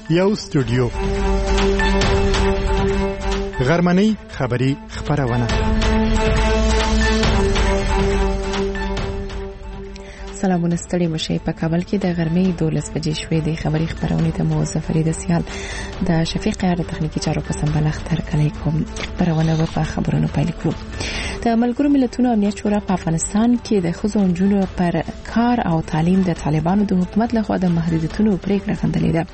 یو سټوډیو غرمنۍ خبری خبرونه. سلامونه ستړي مشه. په کابل کې د غرمې 12 بجې شوې د خبري خبرونه ته مو زفرید سیال د شفیق یار تخنیکی چارو په سمبال اختر کلی کوم خبرونه په خبرونو پیل کړو. د ملګرو ملتونو امنیت شورا په افغانستان کې د ښځو او نجونو پر کار او تعلیم د طالبانو د حکومت لخوا د محدودیتونو پریکړه غندلې ده.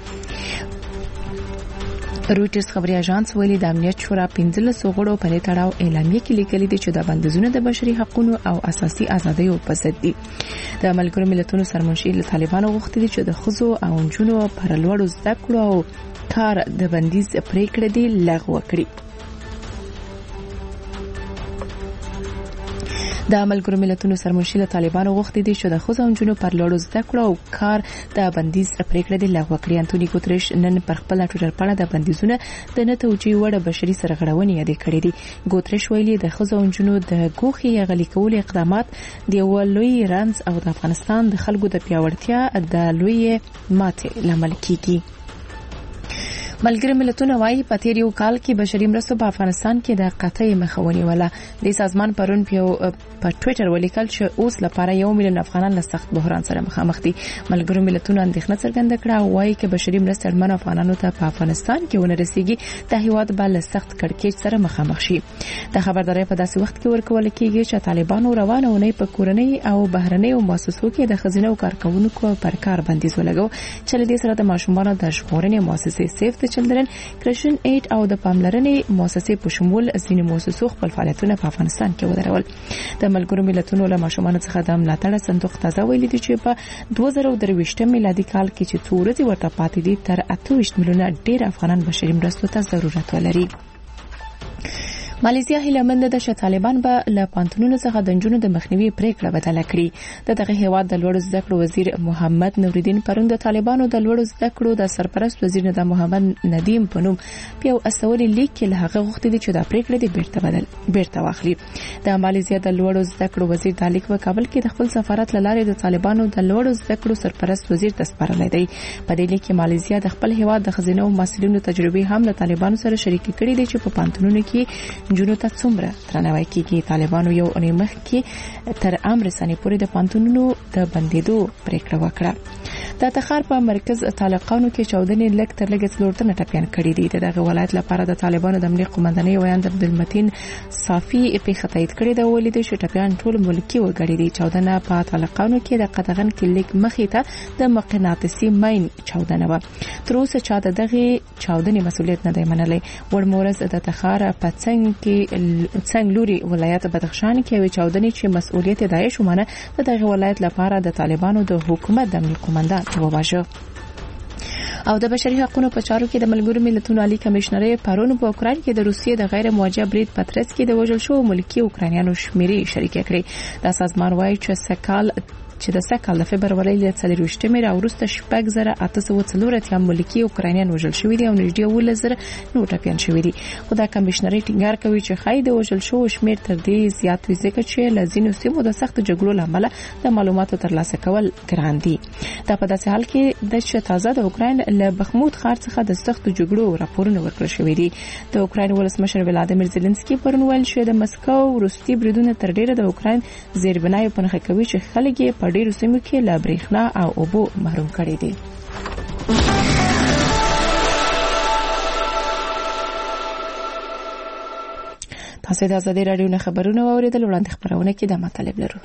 رویټرز خبري اژانس ویلي د امنیت شورا 15 غړو په تړاو اعلامیه کې لیکلي دي چې د بندیزونو د بشري حقوقو او اساسي ازادیو په ضد دي. د ملګرو ملتونو سرمنشي له طالبانو غوښتي چې د ښځو او نجونو پر لوړو زده کړو او کار د بندیز پریکړه دی لغوه کړي. د ملګرو ملتونو سرمنشي له طالبانو غوښتي دي چې د ښځو او نجونو پر لوړو زده کړو او کار د بندیز پریکړه دی لغوه کړي. انټونی ګوتریش نن پر خپل ټویټر باندې د بندیزونو د نه توجیه وړ بشري سرغړونې یاد کړې دي. ګوتریش ویلي د ښځو او نجونو د ګوښې غلي کول اقدامات د لوی رنځ او د افغانستان د خلکو د پیاوړتیا د لوی ماتې لامل کیږي. ملګری ملتونه وايي په تیر یو کال کې بشري مرستو په افغانستان کې د قطعي مخاوني ولا د سازمان پرون په ټویټر ولیکل چې اوس لپاره 1 میلیون افغانان له سخت بحران سره مخامخ دي. ملګری ملتونه اندېښنه څرګنده کړه او وايي چې بشري مرستې اړمن افغانانو ته په افغانستان کې ونه رسیږي د هیواد بل سخت کړکېچ سره مخامخ شي. د خبرداري په داسې وخت کې ورکول کېږي چې طالبانو روانه ونې په کورنۍ او بهرنۍ مؤسسو کې د خزینه کارکونکو پر کار بندیز ولګو چې له دې سره د ماشومانو د ژغورنې مؤسسې سیف د چلډرن کرشن ایډ او د پاملرنې مؤسسې په شمول ځینې مؤسسو خپل فعالیتونه په افغانستان کې ودرول. د ملګرو ملتونو له ماشومانو څخه د ملاتړ صندوق تازه ویلي دی چې په 2023 میلادي کال کې چې څو ورځې ورته پاتې دي تر 28 میلیونه ډېر افغانان بشري مرستو ته ضرورت ولري. ماليزیا هیله ده چې طالبان به له پانتونونو څخه د جنونو د مخنیوي پریکړه بدله کړي. دغه هیواد د لوړ زده کړو وزیر محمد نوردین پرون د طالبانو د لوړ زده کړو د سرپرست وزیر ندا محمد ندیم پنوم په استولي لیک کې له هغه غوښتي دي چې د پریکړې د بیرته واخلي. د ماليزیا د لوړ زده کړو وزیر د لیک په کابل کې د خپل سفارت لاره د طالبانو د لوړ زده کړو سرپرست وزیر ته سپارلې دی. په دې لیک کې ماليزیا د خپل هیواد د خزینه او مسؤلینو تجربه هم د طالبانو سره شریک کړي دي چې په پانتونونو کې جنونو ته څومره درناوی کیږي. طالبانو یو اونۍ مخکې تر امر رسنۍ پورې د پانتونونو د بندیدو پریکړه وکړه. د تخار په مرکز طالقانو کې چاودنې لک تر لګ څلورتنه ټپيان کړي دي. دغه ولایت لپاره د طالبانو د امنیت قومندانۍ ویاند عبدالمتین صافي په خطایت کړي دا ولید چې ټپيان ټول ملکی وګړي دي. چاودنه په طالقانو کې د قطغن کلیک مخې ته د مقناطیسي ماین چاودنه و. تر اوسه چا دغه چاودنې مسولیت نه دی منلی. ورمورز د تخار په څنګه لوري ولایت بدخشان کې وی چاودنې چې مسؤلیت داعش ومنه دغه ولایت لپاره د طالبانو د حکومت د امنیت قومندان وواژه. او د بشري حقوقو په چارو کې د ملګرو ملتونو عالی کمشنر پرون په اوکراین کې د روسیې د غیر موجه برید پترس کې د وژل شو ملکی اوکرانیانو شمیرې شریک کړي. د سازمان وايي چې د سکهال د فبرवरी له 23 مې راوروسته 8804 ملکی اوکرانیان وژل شوی دي او نږدې 11000 نور ټپيان شوی دي. خو د کمشنري ټینګار کوي چې خای د وژل شو شمیر تر دې زیات وي ځکه چې لازینو سیمو د سخت جګړو لامل د معلوماتو ترلاسه کول ګران دي. دا په داسې حال کې د چې تازه د اوکراین له بخمود ښار څخه د سخت جګړو راپورونه ورکړل شوی دي. د اوکراین ولسمشر ولادیمیر زيلنسکي پرون ویل چې د مسکو روسي بریدونه تر ډیره د اوکراین زیربنای په نخښه کوي چې خلک په ډیرو سیمو کې له برېښنا او اوبو محروم کړي دي. تاسو د ازادي رادیو نه خبرونه واوریدل. وړاندې خبرونه کې د مطلب لرو.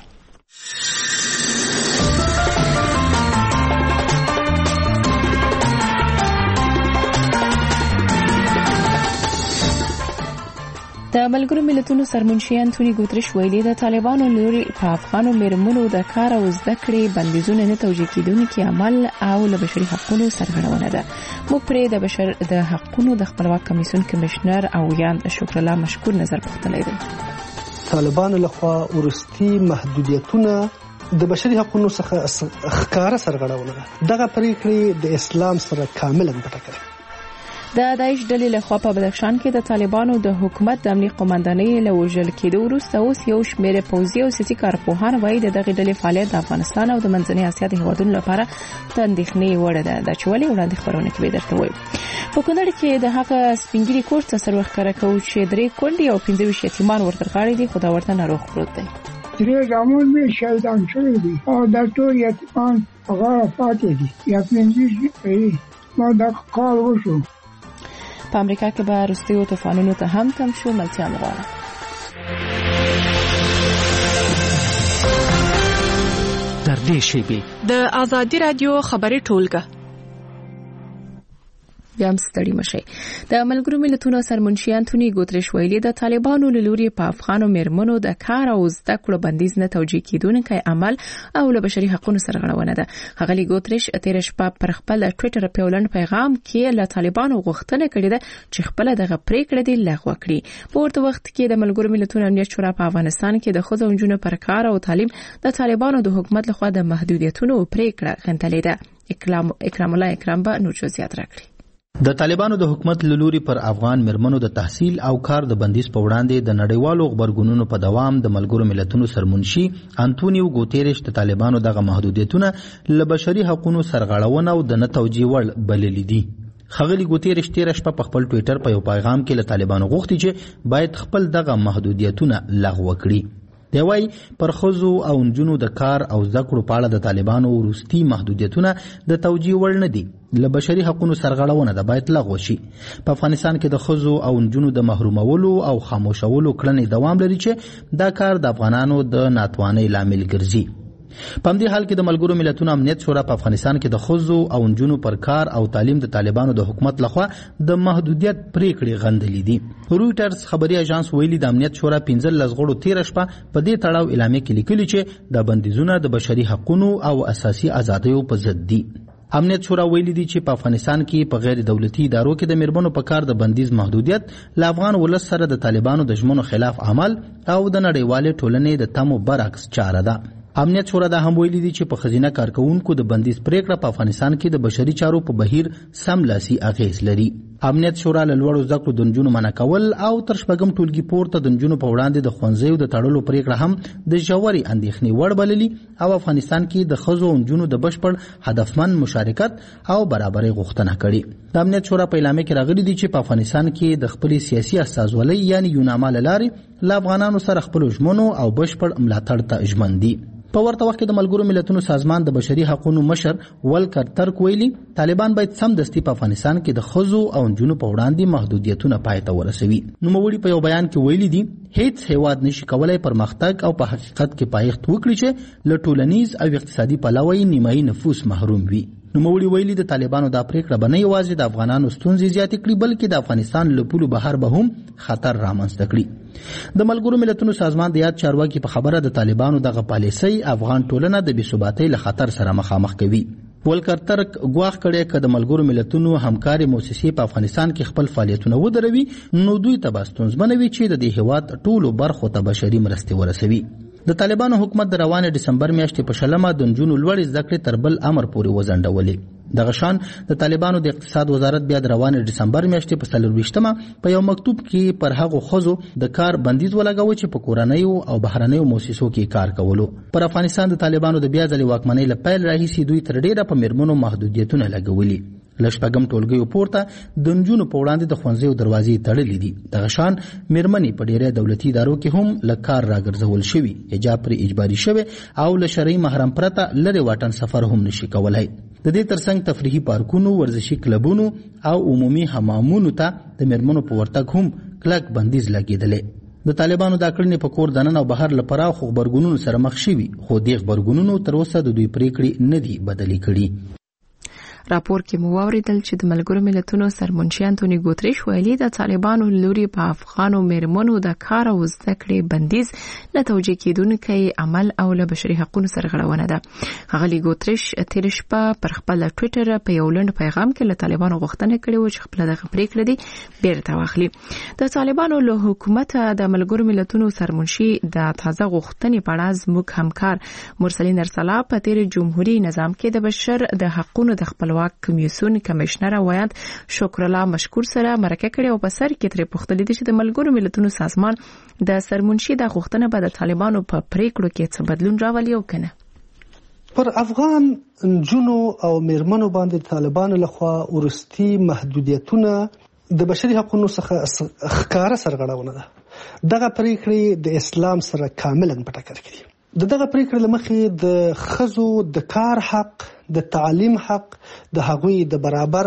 د ملګرو ملتونو سرمنشي انټونی ګوتریش ویلي د طالبانو لوري په افغانو میرمنو د کار او زده کړې بندیزونه نه توجیه کیدونکي عمل او له بشري حقوقو سرغړونه ده. موږ پرې د بشر د حقوقو د خپلواک کمیسیون کمشنر او یان شکر الله مشکور نظر پوښتلی دی. طالبانو لخوا ورستي محدودیتونه د بشري حقوقو څخه ښکاره سرغړونه ده. دغه پریکړې د اسلام سره کاملا په ټکر د داعش ډلې له خوا په بدخشان کې د طالبانو د حکومت د امنیت قوماندانۍ له وژل کېدو وروسته اوس یو شمېر پوځي او سیاسي کارپوهان وایي د دغه ډلې فعالیت د افغانستان او د منځنۍ اسیا د هیوادونو لپاره د اندېښنې وړ ده. دا چې ولې وړاندې خبرونه کوي درته وایو. په کونړ کې د هغه سپینګیري کور تصور ښکاره کوي چې 3 کونډې او 15 یتیمان ورته غاړي دي، خو دا ورته ناروغ پروت دی. 3 زامن می شهیدان شوي دي او دا ټول یتیمان هغه پاتې دي. یا 15 ما دا کال وشو. په امریکا کې به وروستیو طوفانونو ته هم تم شو. ملتیا مغواړه در دې شیبې د آزادي رادیو خبري ټولګه بیا ستړي مشي. د ملګرو ملتونو سرمنشي انټونی ګوتریش ویلي د طالبانو له لوري په افغانو مېرمنو د کار او زده کړو بندیز نه توجیه کیدونکي عمل او له بشري حقوقو سره غړونه ده. هغه ګوتریش تیر شپه پر خپل ټوئیټر پیولن پیغام کې له طالبانو غوښتنه کړې ده چې خپل دغه پریکړه دی لغوه کړي. په ورته وخت کې د ملګرو ملتونو امنیت شورا په افغانستان کې د ښځو او نجونو پر کار او تعلیم د طالبانو د حکومت لخوا د محدودیتونو پریکړه غندلې ده. اکرام الله اکرام به نور جزئیات راکړي. د طالبانو د حکومت لوري پر افغان مېرمنو د تحصیل او کار د بندیز په وړاندې د نړیوالو خبرګونونو په دوام د ملګرو ملتونو سرمنشي انټونیو ګوتریش د طالبانو دغه محدودیتونه له بشري حقوقو سرغړونه او د نه توجیه وړ بللي دي. خغلی ګوتریش تیر شپه په خپل ټوئیټر په یو پیغام کې له طالبانو غوښتي چې باید خپل دغه محدودیتونه لغوه کړي. دی وايي پر ښځو او نجونو د کار او زده کړو په اړه د طالبانو وروستي محدودیتونه د توجیه وړ نه دي. له بشري حقوقو سرغړونه ده باید لغوه شي. په افغانستان کې د ښځو او نجونو د محرومولو او خاموشولو کړنې دوام لري چې دا کار د افغانانو د ناتوانۍ لامل ګرځي. په همدې حال کې د ملګرو ملتونو امنیت شورا په افغانستان کې د ښځو او نجونو پر کار او تعلیم د طالبانو د حکومت لخوا د محدودیت پریکړې غندلې دي. رویټرز خبري اژانس ویلي د امنیت شورا 15 غړو تیر شپه په دې تړاو اعلامیه کې لیکلي چې د بندیزونه د بشري حقوقو او اساسي ازادیو په ضد دي. امنیت شورا ویلي دي چې په افغانستان کې په غیر دولتي ادارو کې د مېرمنو په کار د بندیز محدودیت له افغان ولس سره د طالبانو د ژمنو خلاف عمل او د نړیوالې ټولنې د تمو برعکس چاره ده. امنیت شورا دا هم ویلي دي چې په خزینه کارکونکو د بندیز پریکړه په افغانستان کې د بشري چارو په بهیر سملاسي اغیز لري. امنیت شورا له لوړو زده کړو د نجونو منع کول او تر شپږم ټولګي پورته د نجونو په وړاندې د ښوونځیو د تړلو پریکړه هم د ژورې اندېښنې وړ بللي او افغانستان کې د ښځو او نجونو د بشپړ هدفمند مشارکت او برابرۍ غوښتنه کړې. د امنیت شورا په اعلامیه کې راغلي دي چې په افغانستان کې د خپل سیاسي استازولۍ یعنی یوناما له لارې له افغانانو سره خپل ژمنو او بشپړ ملاتړ ته ژمن دي. په ورته وخت کې د ملګرو ملتونو سازمان د بشري حقوقو مشر ولکر ترک ویلي طالبان باید سمدستي په افغانستان کې د ښځو او نجونو په وړاندې محدودیتونه پای ته ورسوي. نوموړي په یو بیان کې ویلي دي هیڅ هیواد نشي کولای پرمختګ او په حقیقت کې پایښت وکړي چې له ټولنیز او اقتصادي پلوه یې نیمایي نفوس محروم وي. نوموړي ویلي د طالبانو دا پریکړه به نه یوازې د افغانانو ستونزې زیاتې کړي بلکې د افغانستان له پولو بهر به هم خطر رامنځته کړي. د ملګرو ملتونو سازمان د یاد چارواکي په خبره د طالبانو دغه پالیسۍ افغان ټولنه د بې ثباتۍ له خطر سره مخامخ کوي. ولکر ترک ګواښ کړی که د ملګرو ملتونو همکاري موسسې په افغانستان کې خپل فعالیتونه ودروي نو دوی ته به ستونزمنه وي چې د دې هیواد ټولو برخو ته بشري مرستې ورسوي. د طالبانو حکومت د روانې ډسمبر میاشتې په شلمه د نجونو لوړې زده کړې تر بل امر پورې وځنډولې. دغه شان د طالبانو د اقتصاد وزارت بیا د روانې ډسمبر میاشتې په 24مه په یو مکتوب کې پر هغو ښځو د کار بندیز ولګاوه چې په کورنیو او بهرنیو موسسو کې کار کولو. پر افغانستان د طالبانو د بیا ځلې واکمنۍ له پیل راهیسې دوی تر ډیره په مېرمنو محدودیتونه لګولي. له شپږم ټولګیو پورته د نجونو په وړاندې د ښوونځیو دروازې تړلې دي. دغه شان مېرمنې په ډیری دولتي ادارو کې هم له کار راګرځول شوي، حجاب پرې اجباري شوی او له شرعي محرم پرته لرې واټن سفر هم نشي کولای. د دې ترڅنګ تفریحي پارکونو، ورزشي کلبونو او عمومي حمامونو ته د مېرمنو په ورتګ هم کلک بندیز لګېدلی. د طالبانو دا کړنې په کور دننه او بهر له پراخو غبرګونونو سره مخ شوي خو دې غبرګونونو تر اوسه د دوی پریکړې نه دي بدلې کړي. راپور کې مو واوریدل چې د ملګرو ملتونو سرمنشي انټونی ګوتریش ویلي د طالبانو لوري په افغانو مېرمنو د کار او زده کړې بندیز نه توجیه کیدونکي عمل او له بشري حقوقو سرغړونه ده. هغه ګوتریش تیر شپه پر خپل ټوئیټر په یو لنډ پیغام کې له طالبانو غوښتنه کړې و چې خپل دغه پریکړه دي بیرته واخلي. د طالبانو له حکومت د ملګرو ملتونو سرمنشي د تازه غوښتنې په اړه زموږ همکار مرسلین ارسلا په تیر جمهوریت نظام کې د بشر د حقوقو د خپلواکۍ خپلواک کمیسیون کمشنر وایانت شکر الله مشکور سره مرکه کړې او په سر کې ترې پوښتنه دي چې د ملګرو ملتونو سازمان د سرمنشي د غوښتنه به د طالبانو په پریکړو کې څه بدلون راولي او کنه. پر افغان جنو او میرمنو باندې طالبانو لخوا ورستي محدودیتونه د بشري حقوقو څخه ښکارا سرغړونه ده. دغه پریکړې د اسلام سره کاملا په ټکر کې دي. دغه پریکړې لمخې د ښځو د کار حق، د تعلیم حق، د هغوی د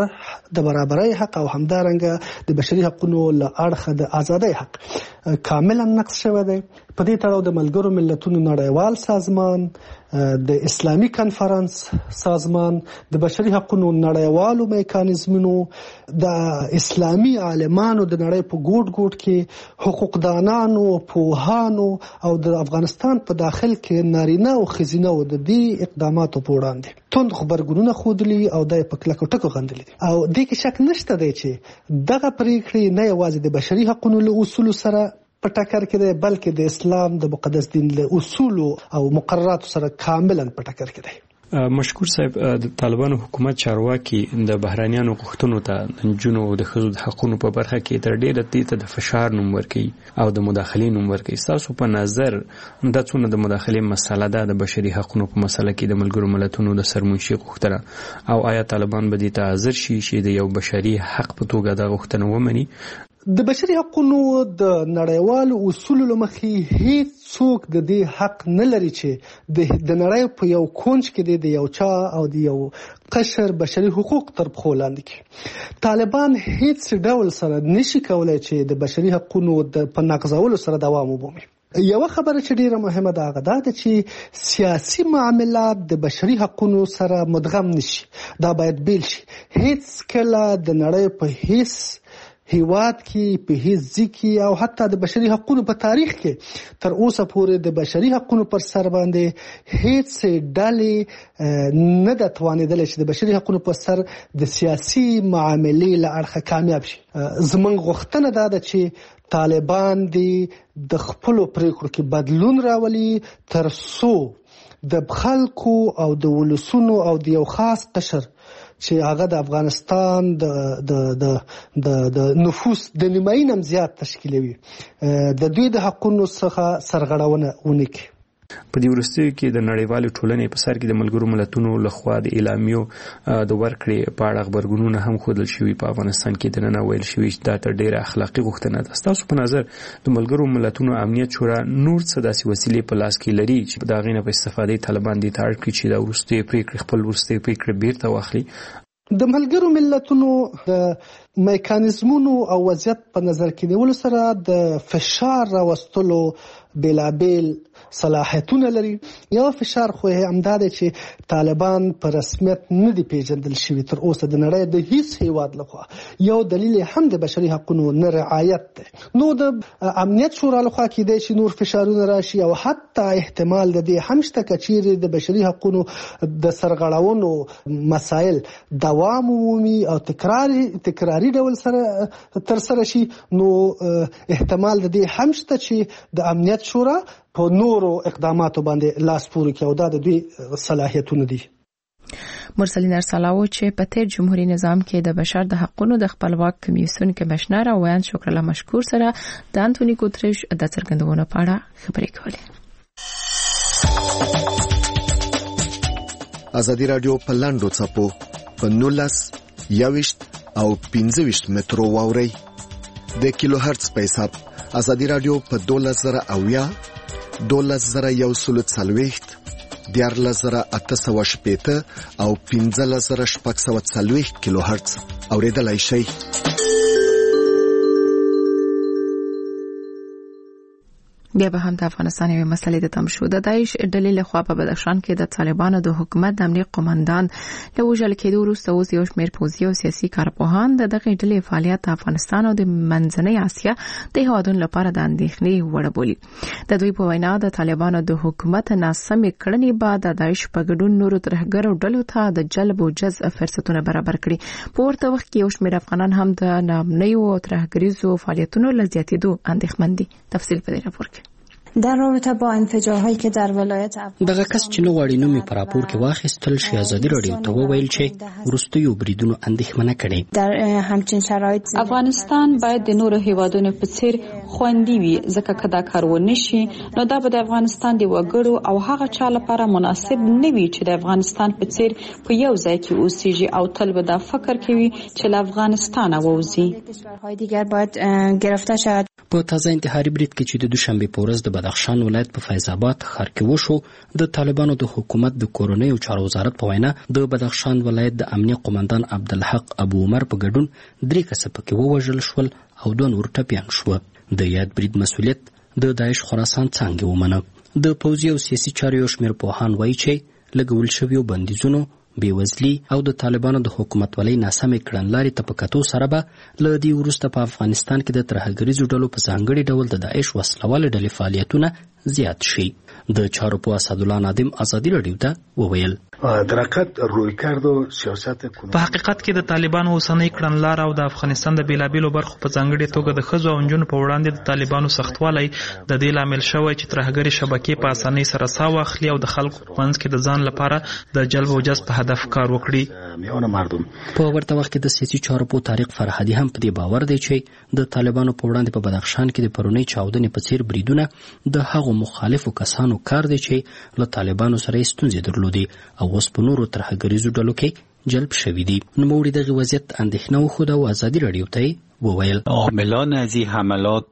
برابرۍ حق او همدارنګه د بشري حقوقو له اړخه د ازادۍ حق کاملا نقض شوی دی. په دې تړاو د ملګرو ملتونو نړیوال سازمان، د اسلامي کنفرانس سازمان، د بشري حقوقو نړیوالو میکانیزمونو، د اسلامي عالمانو د نړۍ په ګوټ کې حقوقدانانو، پوهانو او د افغانستان په داخل کې نارینه او ښځینه د دې اقداماتو په وړاندې توند خبرګونونه ښودلي او د په کلکو ټکو غندلي او دې کې شک نشته دی چې دغه پریکړې نه یوازې د بشري حقوقو له اصولو سره په ټکر کې دی بلکې د اسلام د مقدس دین له اصولو او مقرراتو سره کاملا په ټکر کې دی. مشکور صاحب، د طالبانو حکومت چارواکي د بهرانيانو غوښتنو ته د نجونو او د ښځو د حقوقو په برخه کې تر ډیره ته د فشار نوم ورکوي او د مداخلې نوم ورکوي. تاسو په نظر دا څونه د مداخلې مسله ده د بشري حقوقو په مسله کې د ملګرو ملتونو د سرمنشي غوښتنه او آیا طالبان به دې ته حاضر شي چې د یو بشري حق په توګه د غوښتنه ومني؟ د بشري حقوقو د نړیوالو اصولو لمخې هیڅ څوک د دې حق نه لري چې د نړۍ په یو کونج کې د یو چا او د یو قشر بشري حقوق تر پښو لاندې کړي. طالبان هیڅ ډول سره نشي کولای چې د بشري حقوقو په نقضولو سره دوام ومومي. یو خبره چې ډیره مهمه ده هغه ده چې سیاسي معاملات د بشري حقوقو سره مدغم نشي. دا باید بیل شي. هیڅ کله د نړۍ په هیڅ هیواد کې په هیڅ ځکه او حتی د بشري حقوقو په تاریخ کې تر اوسه پورې د بشري حقوقو پر سر باندې هیڅ ډلې نه د توانیدل چې د بشري حقوقو پر سر د سیاسي معاملې له اړخه کامیاب شي. زمونږ غوښتنه ده چې طالبان د خپل پریکړو کې بدلون راولي تر څو د خلکو او د ولسونو او د یو خاص قشر چې هغه د افغانستان د نفوس د نیمایي نم زیات تشکیلوي د دوی د حقوقو څخه سرغړونه ونه کړي. په دې وروستیو کې د نړیوالو ټولنې په سر کې د ملګرو ملتونو لخوا د اعلامیو د ورکړې په اړه خبرګونونه هم ښودل شوي. په افغانستان کې د نن ویل شوي چې دا تر ډیره اخلاقي غوښتنه ده. ستاسو په نظر د ملګرو ملتونو امنیت شورا نور څه داسې وسیلې په لاس کې لري چې د هغې نه په استفادې طالبان دې ته اړ کړي چې دا وروستۍ پریکړې خپل وروستۍ پریکړې بیرته واخلي؟ د ملګرو ملتونو د میکانیزمونو او وضعیت په نظر کې نیولو سره د فشار راوستلو بېلابېل صلاحیتونه لري. یو فشار خو همدا دی چې طالبان په رسمیت نه دي پیژندل شوي تر اوسه د نړۍ د هیڅ هیواد لخوا. یو دلیل هم د بشري حقوقو نه رعایت دی. نو د امنیت شورا لخوا کېدای شي نور فشارونه راشي او حتی احتمال د دې هم شته که چیرې د بشري حقوقو د سرغړونو مسایل دوام ومومي او تکراري ډول سره ترسره شي، نو احتمال د دې هم شته چې د امنیت شورا په نورو اقداماتو باندې لاس پورې کوي او دا د دوی صلاحیتونه دي. مرسلین ارسلاو چې په تیر جمهوریت نظام کې د بشر د حقوقو د خپلواک کمیسیون کمشنر او وایان شکر الله مشکور سره د انټونی ګوتریش د څرګندونو په اړه خبرې کولې. ازادي رادیو په لاندو څپو په 19 21 او 15 مترو واوري د کیلو هرتز په حساب ازادي رادیو په 12000 12140 14880 او 15640 کیلو هرتز اوریدلای شئ. بیا به هم د افغانستان یو مسلې د تم شو. د داعش ډلې لخوا په بدخشان کې د طالبانو د حکومت د امنیت قومندان له وژل کېدو وروسته اوس یو شمېر پوځي او سیاسي کارپوهان د دغه ډلې فعالیت د افغانستان او د منځنۍ اسیا د هیوادونو لپاره د اندېښنې وړ بولي. د دوی په وینا د طالبانو د حکومت ناسمې کړنې بعد د داعش په ګډون نورو ترهګرو ډلو ته د جلب او جذب فرصتونه برابر کړي. په ورته وخت کې یو شمېر افغانان هم د نامنیو او ترهګریزو فعالیتونو له زیاتېدو اندېښمن دي. تفصیل په دې راپور کې. در رابطه با انفجارهایی که در ولایت دغه کس چې نو غواړي نومي پر راپور کې واخیستل شي ازادي رادیو ته وویل چې وروستیو بریدونو اندېښمنه کړي. در همچین شرایط افغانستان باید د نورو هیوادونو په څیر خوندي وي، ځکه که دا کار ونه شي نو دا به د افغانستان د وګړو او هغه چا لپاره مناسب نه وي چې د افغانستان په څیر په یو ځای کې اوسېږي او تل به دا فکر کوي چې له افغانستانه ووځي. کشورهای دیگر باید گرفته شود. په تازه انتحاري برید کې چې د دوشنبه په ورځ د بدخشان ولایت په فیض آباد ښار کې وشو، د طالبانو د حکومت د کورنۍ او چارو وزارت په وینا د بدخشان ولایت د امنیه قومندان عبدالحق ابو عمر په ګډون 3 کسه پکې ووژل شول او 2 نور ټپیان شو. د یاد برید مسؤلیت د داعش خراسان څنګه ومنه. د پوځي او سیاسي چارو یو شمېر پوهان وایي چې لګول شویو بندیزونو، بیوزلی او د طالبانو د حکومت ولې ناسمې کړنلارې ته په کتو سره به له دې وروسته په افغانستان کې د ترهګریزو ډلو په ځانګړي ډول د داعش وسلواله ډلې فعالیتونه زیات شي. د چارو په اسدالله نادم ازادي رادیو ته وویل په حقیقت کې د طالبانو اوسنۍ کړنلار او د افغانستان د بیلابیلو برخو په ځانګړي توګه د ښځو او نجونو په وړاندې د طالبانو سختوالی د دې لامل شوی چې ترهګري شبکې په اسانۍ سره سا واخلي او د خلکو په منځ کې د ځان لپاره د جلب او جذب په هدف کار وکړي. په ورته وخت کې د سیاسي چارو په طارق فرهادي هم په دې باور دی چې د طالبانو په وړاندې په بدخشان کې د پرونی چاودنې په څیر بریدونه د هغو مخالفو کسانو کار دی چې له طالبانو سره ستونزې درلودي او اوس په نورو ترهګریزو ډلو کې جلب شوي دي. نوموړي دغه وضعیت اندېښنه وښوده او ازادي رادیو ته وویل عاملان از این حملات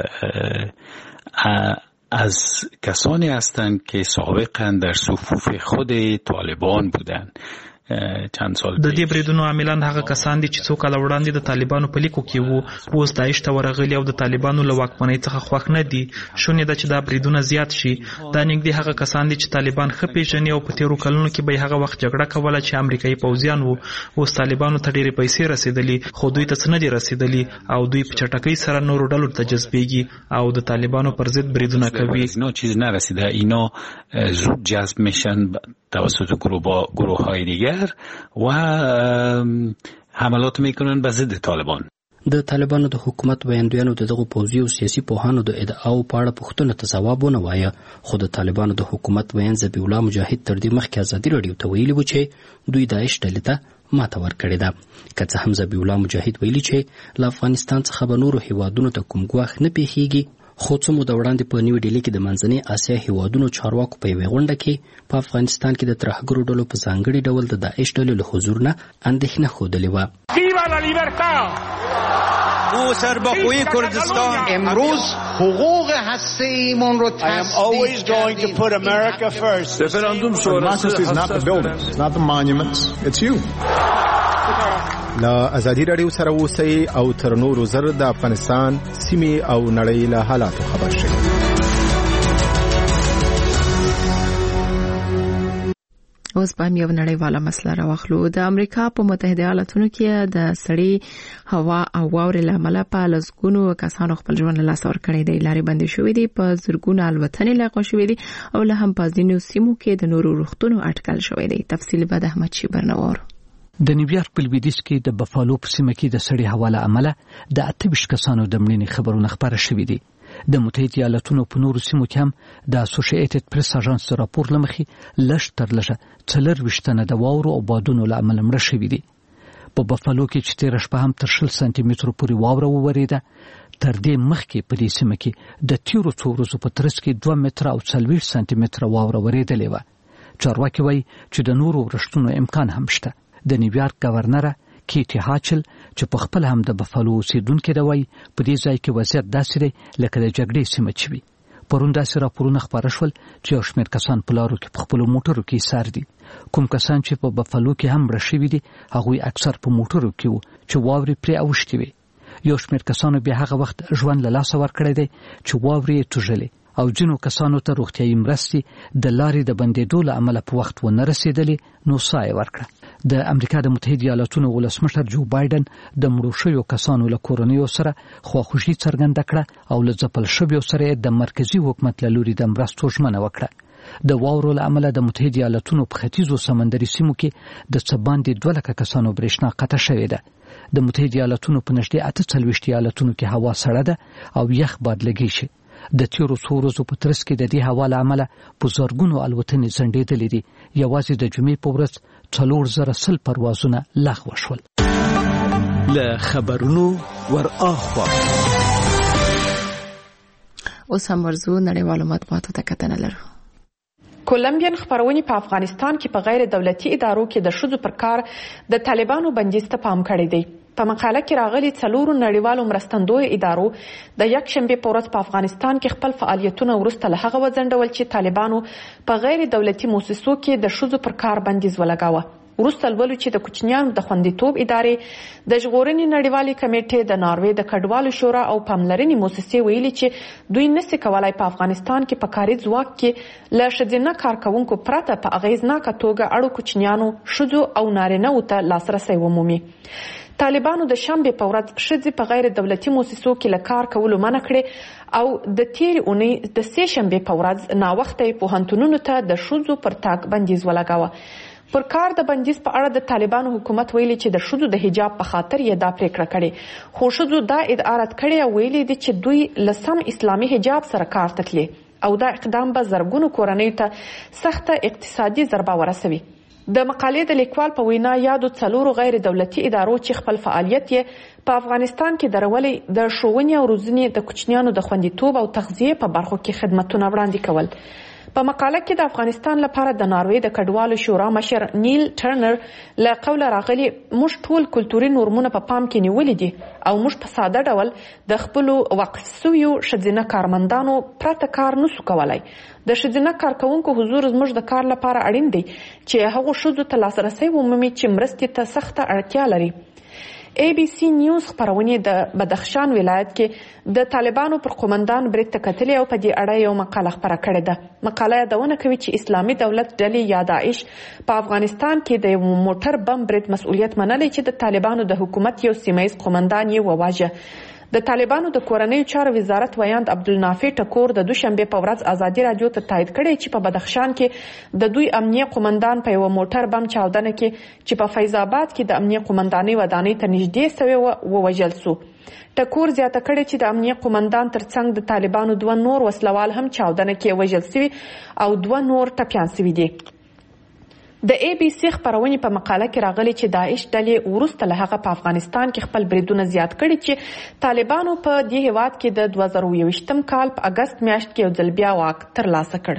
از کسانی هستند که سابقا در صفوف خود طالبان بودند. د دې بریدونو عاملان هغه کسان دي چې څو کاله وړاندې د طالبانو په لیکو کې وو، اوس داعش ته ورغلي او د طالبانو له واکمنۍ څخه خوښ نه دي. شونې ده چې دا بریدونه زیات شي. دا نږدې هغه کسان دي چې طالبان ښه پیژني او په تیرو کلونو کې به هغه وخت جګړه کوله چې امریکایي پوځیان وو. اوس طالبانو ته ډېرې پیسې رسیدلي خو دوی ته څه نه دي رسیدلي او دوی په چټکۍ سره نورو ډلو ته جذبېږي او د طالبانو پر ضد بریدونه کوي. اینا زود جذب میشن توسط گروه‌های دیگر و حملات میکنن به ضد طالبان. د طالبانو د حکومت ویاندویانو دغه پوځي او سیاسي پوهانو د ادعاو په اړه پوښتنه ته ځواب ونه وایه، خو د طالبانو د حکومت ویان ذبیح الله مجاهد تر دې مخکې ازادي رادیو ته ویلي و چې دوی داعش ډلې ته ماته ورکړې ده. که څه هم ذبیح الله مجاهد ویلي چې له افغانستان څخه به نورو هیوادونو ته کوم ګواښ نه پیښیږي، خو څه موده وړاندې په نیو ډیلي کې د منځنۍ اسیا هیوادونو چارواکو په یوه غونډه کې په افغانستان کې د ترهګرو ډلو په ځانګړي ډول د داعش ډلې له حضور نه اندېښنه ښودلې وه. سربخوی کردستان امروز حقوق هسته‌ایمان رو referendum is not the buildings, not the monuments, it's you. لا ازادي رادیو سره اوسئ او تر نورو زر د افغانستان سیمې او نړۍ له حالاتو خبر شئ. اوس په یو نړیواله مسله راوخلو. د امریکا په متحده ایالاتونو کې د سړې هوا او واورې لامل په لسګونو کسانو خپل ژوند له لاسه ورکړی دی. لارې بندې شوې دي، په زرګونو الوتنې لغوه شوې دي او له هم په ځینو سیمو کې د نورو روغتونو اټکل شوی دی. تفصیل به د احمد شي برنوار. د نیویارک په لویدیځ کې د بفالو په سیمه کې د سړې هوا له امله د 28 کسانو د مړینې خبرونه خبره شوې دي. د متحده ایالاتونو په نورو سیمو کې هم د اسوسییټډ پریس اژانس راپور لمخې لږ تر لږه 24 تنه د واورو او بادونو له امله مړه شوي دي. په بفالو کې چې تېره شپه هم تر 20 سانتي مترو پورې واوره وورېده. تر دې مخکې په دې سیمه کې د تیرو څو ورځو په ترڅ کې 2 متره او 40 سانتي متره واوره ورېدلې وه. چارواکي وایي چې د نورو ورښتونو امکان هم شته. د نیویارک گورنره کیټي هاچل چې په خپل هم د بفالو اوسیدونکې ده وایي په دې ځای کې وضعیت داسې دی لکه د جګړې سیمه چې وي. پرون داسې راپورونه خپاره شول چې یو شمېر کسان په لارو کې په خپلو موټرو کې ایسار دي. کوم کسان چې په بفالو کې هم مړه شوي دي هغوی اکثر په موټرو کې وو چې واورې پرې اوښتې وي. یو شمېر کسانو بیا هغه وخت ژوند له لاسه ورکړی دی چې واورې یې توږلې او ځینو کسانو ته روغتیایي مرستې د لارې د بندېدو له امله په وخت ونه رسېدلې، نو ساه یې ورکړه. د امریکا د متحده ایالاتونو ولسمشر جو بایدن د مړو شویو کسانو له کورنیو سره خواخوږي څرګنده کړه او له ځپل شویو سره د مرکزي حکومت له لوري د مرستو ژمنه وکړه. د واورو له امله د متحده ایالاتونو په ختیځو سمندري سیمو کې د څه باندې 2 لکه کسانو برېښنا قطع شوې ده. د متحده ایالاتونو په نږدې 48 ایالتونو کې هوا سړه ده او یخ باد لګی شي. د تیرو څو ورځو په ترڅ کې د دې حواله عمله په زرګونو الوتنې ځنډېدلې دي. یوازې د جمعې په ورځ 4,100 پروازونه لغوه شول. له خبرونو ور اخوا اوس هم ورځو نړیوالو مطبوعاتو ته کتنه لرو. کولمبیان خبرونه په افغانستان کې په غیر دولتي ادارو کې د ښځو پر کار د طالبانو بندیز ته پام کړی دی. په مقاله کې راغلي 4 نړیوالو مرستندوی ادارو د یکشنبه په ورځ په افغانستان کې خپل فعالیتونه ورسته له هغه وځنډول چې طالبانو په غیر دولتي مؤسسو کې د ښځو پر کار بندیز ولګاوه. وروسته لولو چې د کوچنیانو د خوندیتوب ادارې د ژغورنې نړیوالې کمیټې د ناروې د کډوالو شورا او پاملرنې مؤسسې ویلي چې دوی نشي کولای په افغانستان کې په کاري ځواک کې له ښځینه کارکونکو پرته په اغیزناکه توګه اړو کوچنیانو ښځو او نارینه‌وو ته لاسرسی ومومي. طالبانو د شنبه په ورځ ښځې په غیر دولتي مؤسسو کې له کار کولو منع کړې او د تیر اونۍ د سه شنبه په ورځ ناوخته پوهنتونونو ته د ښځو پر تاګ بندیز ولګاوه. پر کار د بندیز په اړه د طالبانو حکومت ویلي چې د ښځو د حجاب په خاطر یې دا پریکړه کړې، خو ښځو دا ادعا رد کړې او ویلي دي چې دوی له سم اسلامي حجاب سره کار ته تللي او دا اقدام به زرګونو کورنیو ته سخته اقتصادي ضربه ورسوي. د مقالې د لیکوال په وینا یادو 4 غیر دولتي ادارو چې خپل فعالیت یې په افغانستان کې درولې د ښوونې او روزنې د کوچنیانو د خوندیتوب او تغذیې په برخو کې خدمتونه وړاندې کول. په مقاله کې د افغانستان لپاره د ناروې د کډوالو شورا مشر نیل ټرنر له قوله راغلي موږ ټول کلتوري نورمونه په پام کې نیولې دي او موږ په ساده ډول د خپل وقف شویو ښځینه کارمندانو پرته کار نشو کولای. د ښځینه کارکونکو حضور زموږ د کار لپاره اړین دی چې هغه ښځو ته لاسرسی ومومي چې مرستې ته سخته اړتیا لري. ABC نیوز خبرونه د بدخشان ولایت کې د طالبانو پر قومندان برید ته کتلې او په دې اړه یو مقاله خبره کړې ده. مقاله یادونه کوي چې اسلامي دولت ډلې یا داعش په افغانستان کې د موټر بم برید مسؤلیت منلې چې د طالبانو د حکومت یو سیمایي قومندان یې وواژه. د طالبانو د کورنیو چارو وزارت ویاند عبدالنافع ټکور د دوشنبه په ورځ ازادي رادیو ته تایید کړی چې په بدخشان کې د دوی امنیه قومندان په یو موټر بم چاودنه کې چې په فیض آباد کې د امنیه قومندانۍ ودانۍ ته نږدې سوی ووژل شو. ټکور زیاته کړې چې د امنیه قومندان ترڅنګ د طالبانو 2 نور وسلوال هم چاودنه کې وژل شوي او 2 نور ټپیان شوي دي. د ABC خبرونه په مقاله کې راغلي چې داعش ډلې وروسته له هغه په افغانستان کې خپل بریدونه زیات کړي چې طالبانو په دې هیواد کې د 2021 کال په اگست میاشت کې یو ځل بیا واک ترلاسه کړ.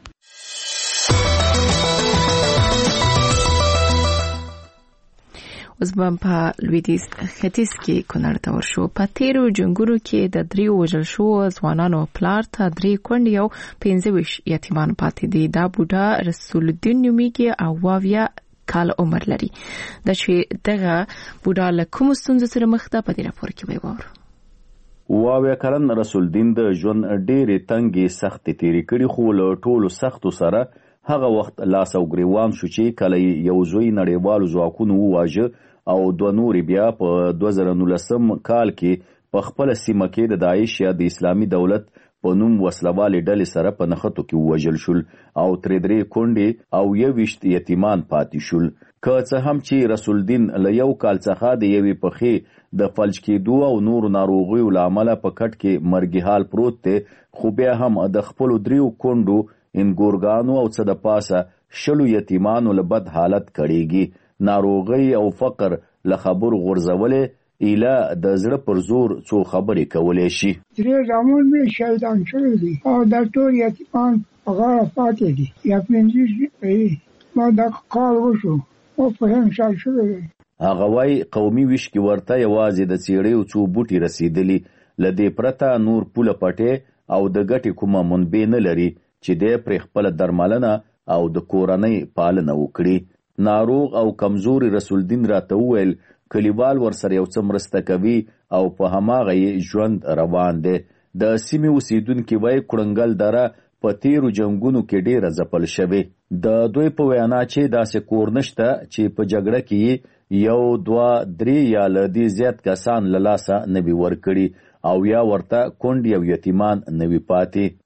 اوس به په لویدیځ ختیځ کې کونړ ته ورشو. په تیرو جنګونو کې د 3 وژل شوو ځوانانو پلار ته 3 کونډې او 25 یتیمان پاتې دي. دا بوډا رسول الدین نومیږي او 22 کال عمر لري. د چې دغه بوډا له کوم ستونزو سره مخ ده په دې راپور کې به وره. 22 کلن رسول الدین د ژوند ډېرې تنګې سختې تیرې کړې خو له ټولو سختو سره هغه وخت لاس او ګریوان شو چې کله یو زوی نړیوالو ځواکونو وواژه او 2 نور بیا په 2019 کال کې په خپل سیمه کې د داعش یا د اسلامي دولت په نوم وسلوالې ډلې سره په نښتو کې ووژل شول او 3 کونډې او 21 یتیمان پاتې شول. که څه هم چې رسول الدین له یو کال څخه د یوې پښې د فلج کېدو او نورو ناروغیو له امله په کټ کې مرګي حال پروت دی، خو بیا هم د خپلو 3 کونډو انګورګانو او څه د پاسه 20 یتیمانو له بد حالت کړيږي. ناروغي او فقر له خبر غورځولې ایله د زړه پر زور څو خبرې کولې شي. 3 زامن می شهیدان شوي دي او د ټول یتیمان هغه پاتې دي. یا 50 ما د کال وشو او په هم شال شوي. هغه وايي قومي ویش کې ورته یوازې د څېړې څو بوټي رسیدلی، لدې پرته نور پوله پټې او د ګټې کومه منبع نه لري چې د پر خپل درملنه او د کورنۍ پالنه وکړي. ناروغ او کمزوري رسول الدین راته وویل کلیوال ورسره یو څه مرسته کوي او په هماغه ژوند روان دی. د سیمې اوسیدونکي وایي کړنګل دره په تیرو جنګونو کې ډیره ځپل شوې. د دوی په وینا چې داسې کور نشته چې په جګړه کې 1 2 3 یا له دې زیات کسان له لاسه نه وي ورکړي او یا ورته کونډې او یتیمان نه وي پاتې.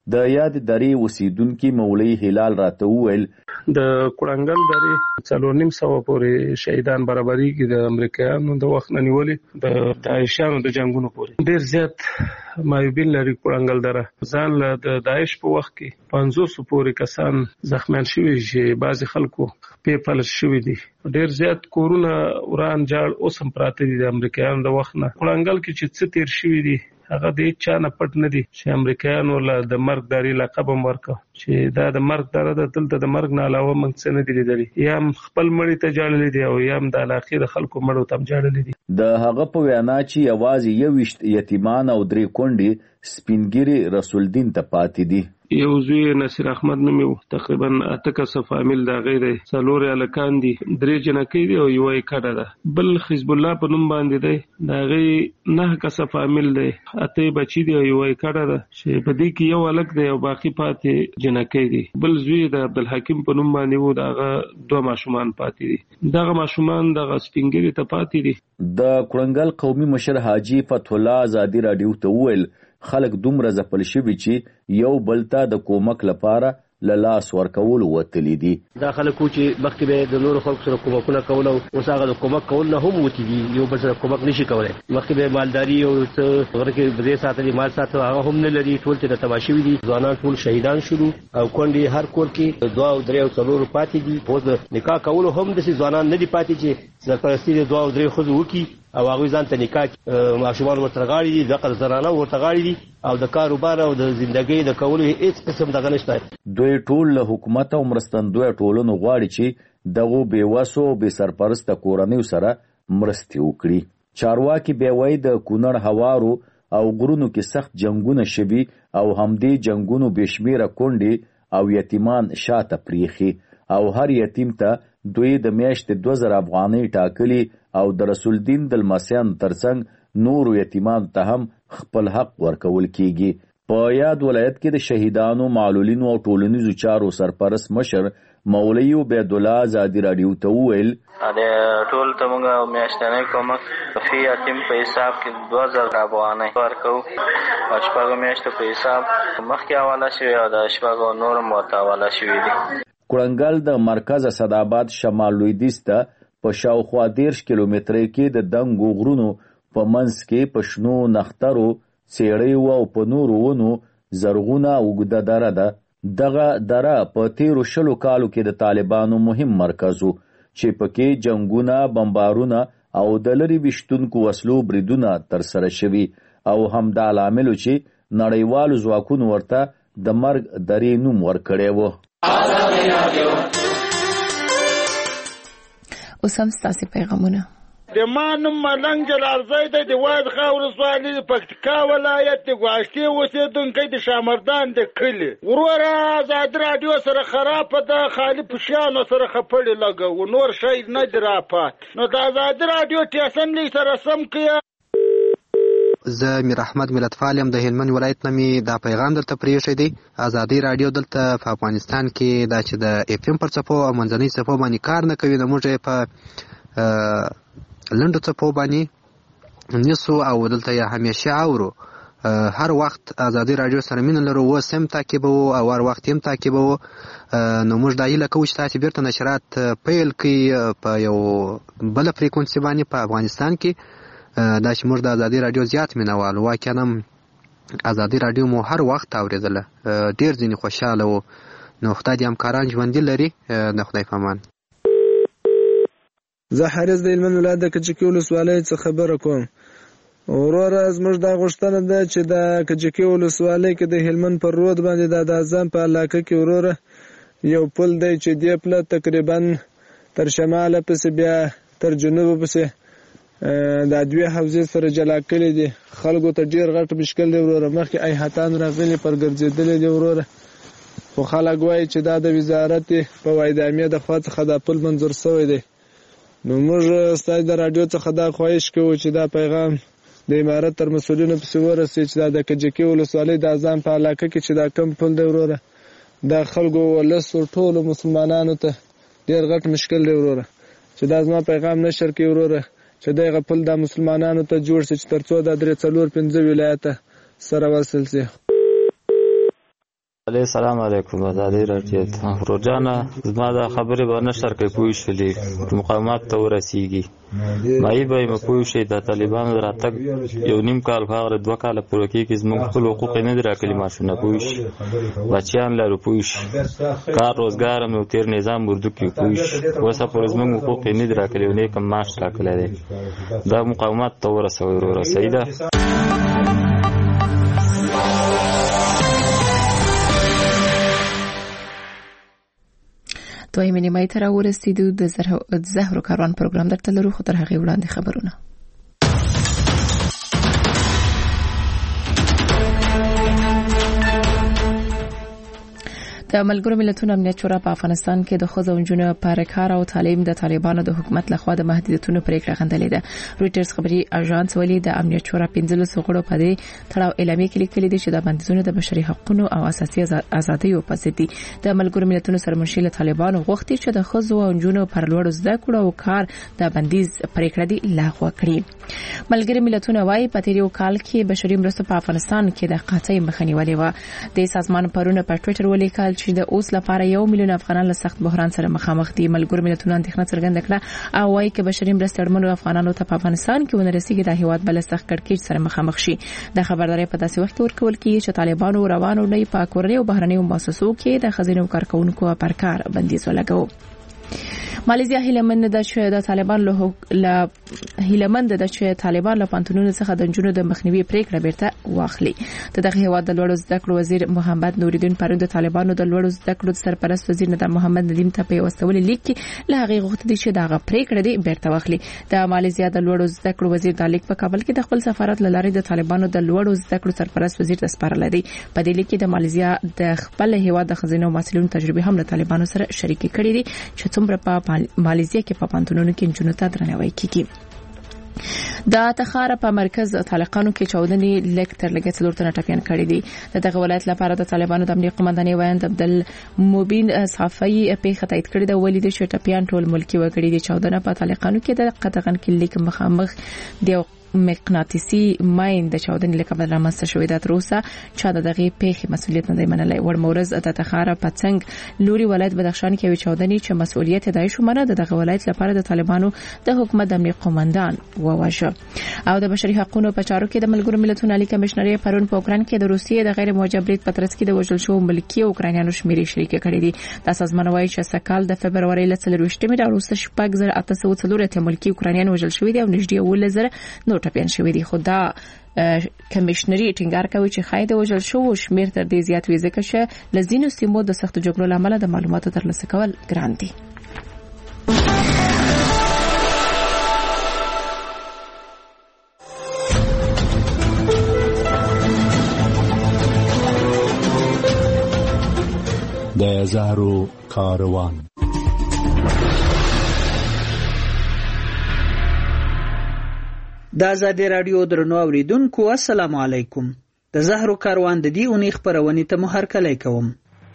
د یاد درې اوسیدونکي مولوي هلال راته وویل د کوړنګل درې 4.5 پورې شهیدان برابرېږي د امریکایانو د وخت نیولې د داعشانو د جنگونو پورې ډېر زیات مایوبین لري کوړنګل دره ځان له د داعش په وخت کې 500 پورې کسان زخمیان شوي چې بعضې خلکو په فلج شوي دي ډېر زیات کورونه وران جاړ اوس هم پراته دي د امریکایانو د وخت نه کوړنګل کې چې څه تیر شوي دي هغه د هیڅ چا نه پټ نه دي چې امریکایانو له د مرګ داري لقب هم ورکړ چې دا د مرګ دره ده دلته د مرګ نه علاوه موږ څه نه دي لیدلي یا هم خپل مړي ته جاړلي دي او یا هم د علاقې د خلکو مړو ته هم جاړلي دي د هغه په وینا چې یوازې 21 یتیمان او 3 کونډې سپینګیري رسول دین ته پاتې دي یو زوی نصیر احمد نوم یو تقریبا 8 کسه فامیل دا غیر 4 الکان دي 3 جنکې دي او یو یې کډه ده بل حزب الله په نوم باندې دی دا غي 9 کسه فامیل دی 8 بچی دي او یو یې کډه ده چې په دې کې یو الک دی او باقی پاتې جنکې دي بل زوی د عبدالحکیم په نوم باندې وو دا 2 ماشومان پاتې دي دغه ماشومان د سپینګری ته پاتې دي د کوړنګل قومي مشر حاجی فتح الله آزادی رادیو ته وویل خلک دومره ځپل شوي چې یو بل ته د کومک لپاره له لاس ورکولو وتلي دي دا خلکو چې مخکې به د نورو خلکو سره کومکونه کول او اوس هغه د کومک کول نه هم وتی دي یو بل سره کومک نشي کولای مخکې به مالداري او غره کې بده ساتلي مال ساتو هغه هم نه لري ټول چې د تباشوي دي ځوانان ټول شهیدان شول او کونډې هر کور کې 2 او 3 او 4 پاتې دي اوس نکاح کول هم د ځوانان نه دي پاتې چې سرپرستی د 2 او 3 خو وکي او هغه ځان ته نکاح ماشومان ورته غاړي دي د قل زرانه ورته غاړي دي او د کاروبار او د ژوندۍ د کولو هیڅ قسم دغه نشته دوی ټول له حکومت او مرستندوی ټولنو غواړي چې دغه بیوسو به سرپرست کورنیو سره مرستي وکړي چارواکي به وای د کونړ هوارو او غرونو کې سخت جنگونه شوي او همدې جنگونو بشمیره کونډې او یتیمان شاته پریخي او هر یتیم ته دوی د میاشتې 2000 افغانۍ ټاکلي او د رسول دین د لمسیان ترڅنګ نورو یتیمان ته هم خپل حق ورکول کیږي په یاد ولایت کې د شهیدانو معلولینو او ټولنیزو چارو سرپرست مشر مولوي عبید الله آزادی رادیو ته وویل ټول ته موږ میاشتنی کومک فی یتیم په حساب کې 2000 افغانۍ ورکو او شپږ میاشتې په حساب مخکې حواله شوي او د شپږ نور ورته حواله شوي دي کوړنګل د مرکز اسداباد شمال لویدیځ ته په شاوخوا 10 کیلومترۍ کې د دنګو غرونو په منځ کې په شنو نخترو څېړۍ او په نورو ونو زرغونه اوږده دره ده دغه دره په 13 کالو کې د طالبانو مهم مرکز و چې پکې جنگونه بمبارونه او د لرې ویشتونکو وسلو بریدونه ترسره شوي او همدا لامل چې نړیوالو ځواکونو ورته د مرګ درې نوم ورکړی و اوس هم ستاسې پیغامونه د ما نوم ملنګ جلالزی دی د واد خاور ولسوالۍ د پکتیکا ولایت د ګواشتې اوسېدونکی د شامردان د کلي وروره ازادي راډیو سره خرابه ده خالي پشیانو سره خپړې لګوو نور شی نه دی راپات نو د ازادي راډیو ټیسن لی سره سم کړه زه میر احمد ملتفال یم د هلمند ولایت نه مې دا پیغام دلته پرېښی دی ازادي راډیو دلته په افغانستان کې دا چې د اف ام پر څپو او منځنۍ څپو باندې کار نه کوي نو موږ یې په لنډو څپو باندې نیسو او دلته یې همیشه اورو هر وخت ازادي راډیو سره مینه لرو اوس هم تعقیبوو او هر وخت هم تعقیبوو نو موږ دا هیله کوو چې تاسې بیرته نشرات پیل کړئ په یو بله فریکونسي باندې په افغانستان کې دا چې موږ د ازادي راډیو زیات مینوال واقعا هم ازادي راډیو مو هر وخت اورېدله ډېر ځینې خوشحاله وو نو خدای دې همکاران ژوندي لري د خدای په امان زه حارث د هلمند ولایت د کجکي ولسوالۍ څخه خبره کوم وروره زموږ دا غوښتنه ده چې د کجکي ولسوالۍ کې د هلمند پر رود باندې د اذان په علاقه کې وروره یو پل دی چې دې پله تقریبا تر شماله پسې بیا تر جنوبه پسې دا دوی حوزې سره جلا کړي دي خلکو ته ډیر غټ مشکل دی وروره مخکې ایهاتان راغلي پر ګرځېدلي دي وروره خو خلک وایي چې دا د وزارت په وایدامې د خوا څخه دا پل منظور شوی دی نو موږ ستاسو د راډیو څخه دا خواهش کوو چې دا پیغام د امارت تر مسؤلینو پسې ورسي چې دا د کجکي ولسوالۍ د اذان په علاقه کې چې دا کم پل دی وروره دا خلکو ولسو ټولو مسلمانانو ته ډیر غټ مشکل دی وروره چې دا زما پیغام نشر کړي وروره چې دغه پل د مسلمانانو ته جوړ شي چې ترڅو د 3-4-5 ولایته سره وصل شي السلام علیکم. ازادي راډیو ته روزانه زما د خبرې به نشر کوي پوه شولې مقامات ته ورسیږي مای به مپوه شي د طالبانو راتګ یو نیم کال هغه 2 کال پوره کېږي زموږ خپل حقوق نه دراکلي ماشونه پوه شي بچیان لرو پوه شي کار روزګار هم تیر نظام وردو کې پوه شي اوسه پر زموږ حقوق نه دراکلي نه کوم معاش راکړل دي دا مقامات ته ورسوي ده. دویمه نیمه ته راورسېدو د زهرو کاروان پروګرام درته لرو خو تر هغې وړاندې خبرونه. د ملګرو ملتونو امنیت شورا په افغانستان کې د ښځو او نجونو پر کار او تعلیم د طالبانو د حکومت لخوا د محدودیتونو پریکړه غندلې ده. رويټرز خبري اژانس ویلي د امنیت شورا 15 غړو په دې تړاو اعلامیه کې لیکلي دي چې د بندیزونو د بشري حقوقو او اساسي ازادیو په ضد دي. د ملګرو ملتونو سرمنشي له طالبانو غوښتي چې د ښځو او نجونو پر لوړ زده کړو او کار د بندیز پریکړه دی لغوه کړي. ملګرو ملتونو وايي په تیر یو کال کې بشري مرستو په افغانستان کې د قحطۍ مخه نیولې و. د سازمان پرونه په ټوئیټر ولیکل چې د اوس لپاره 1 میلیون افغانان له سخت بحران سره مخامخ دي. ملګرو ملتونو اندېښنه څرګنده کړه او وايي چې بشري مرستې اړمنو افغانانو ته په افغانستان کې ونرسېږي د هیواد بل سخت کړکېچ سره مخامخ شي. د خبرداري په داسې وخت کې ورکول کیږي چې طالبانو روانو نه په کورنۍ او بهرنۍ مؤسسو کې د خزینو کارکونکو پر کار بندیز ولګاو. ماليزیا هیلمند ده چې د طالبان له طالبان له پانتونونو څخه د جنونو د مخنیوي پریکړه بیرته واخلي. دغه هیواد د لوړو زده کړو وزیر محمد نوریدین پرون د طالبانو د لوړو زده کړو سرپرست وزیر ندیم محمد ندیم ته په وسولې لیک کې له هغه غوښتل چې دغه پریکړه دی بیرته واخلي. د ماليزیا د لوړو زده کړو وزیر د لیک په کابل کې د خپل سفارت لارې د طالبانو د لوړو زده کړو سرپرست وزیر ته سپارل دي. په دې لیک کې د ماليزیا د خپل هیواد د خزینو مسؤلینو تجربه هم له طالبانو سره شریک کړي دي چې څومره په ماليزیا کې په پانتونونو کې جنونو ته درناوی کیږي. د تخار په مرکز طالقانو کې چاودنې لکتر لګي څلور تنه ټپيان کړي دي. دغه ولایت لپاره د طالبانو د امنیت قومندان وایند عبدل مبین صافی په خطایت کړي د ولید چې ټپيان ټول ملکی وګړي دي. چاودنه په طالقانو کې د قطغن کې لیک مخامخ دی مقناطیسي ماین د چاودنې لکه بل رامنځته شوې ده. تر اوسه چا دغه پیښې مسؤلیت نه دی منلی. ورمورز د تخار پڅنګ لوري ولایت بدخشان کې وی چاودنې چې مسؤلیت دای شو منه دغه ولایت لپاره د طالبانو د حکومت د امنیت قومندان وواژه. او د بشري حقوقو په چارو کې د ملګرو ملتونو عالی کمشنري پرون په اوکران کې د روسیې د غیر موجب برید پترس کې د وژل شو ملکی اوکرانیانو شمیرې شریک کړي دي. د سازمان وايي چې سکهال د فبرवरी ل 28 د روسي شپږ 1840 ملکی اوکرانیان وژل شوی دي او نږدې 1000 نور ټپيان شوی دي. خدا کمشنري ټینګار کوي چې خایده وژل شو شمیر تر دې زیات وي ځکه چې لزینو سیمو د سخت جګړو لامل د معلوماتو ترلاسه کول ګران دي. د زهرو کاروان د آزادي رادیو درنو اوریدونکو السلام علیکم. د زهرو کاروان د دې اونۍ خبرونه ته مو هرکلی کوم.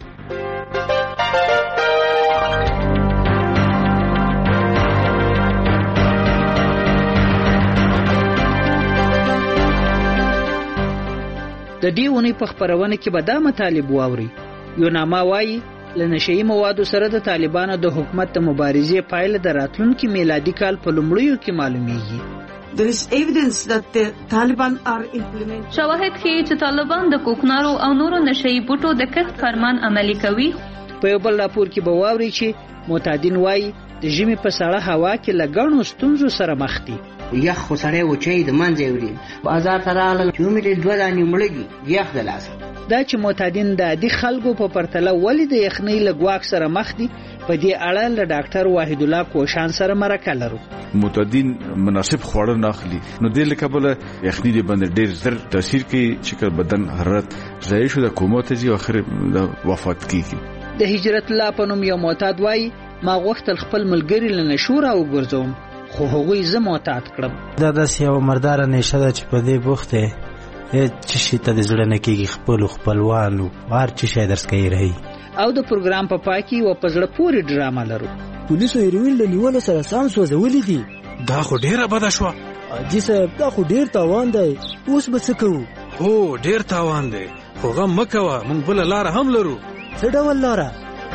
د دې اونۍ په خبرونه کې به دا مطالب واوري. یو نامه وايي لنشئی موادو سره د طالبانو د حکومت د مبارزې پایله د راتلونکي میلادي کال په لومړیو کې معلومیږي. There is evidence that the Taliban are implementing. شواهد ښیي چې طالبان د کوکنارو او نورو نشئی بوټو د کښت فرمان عملي کوي. په یو بل راپور کې به واوري چې معتادین وايي د ژمي په سړه هوا کې لګڼو ستونزو سره مخ دي. یخ خو سړی وچی د منځه وړي بازار ته راغلل چې مې 2 دانې مړګي یخ د لاس دا چې معتادین د عادي خلکو په پرتله ولې د یخنۍ له ګواښ سره مخ دي په دې اړه له ډاکټر واحد الله کوشان سره مرکه لرو. معتادین مناسب خواړه نه اخلي نو د لکبل یخنۍ د باندې ډېر زر تاثیر کوي چې بدن حرارت ضعیف شو د کومه ته ځي اخر وفات کیږي. د هجرت الله په نوم یو معتاد وایي ما غوښتل خپل ملګری لنه شور او ګرځوم خو هغوی زه معتاد کړم. دا داسې یو مرداره نشه ده چې په دې بوخته چې شي ته د زړه نه کېږي خپلوانو هر چې شی درس کوي رہی. او د پروګرام په پای کې و په زړه پورې ډرامه لرو. پولیسو هیروین له نیولو سره سام سوځولې دي. دا خو ډیره بده شوه. حاجي صاحب دا خو ډیر تاوان دی اوس به څه کوو؟ هو ډیر تاوان دی خو غم مه کوه، موږ بله لاره هم لرو. څه ډول لاره؟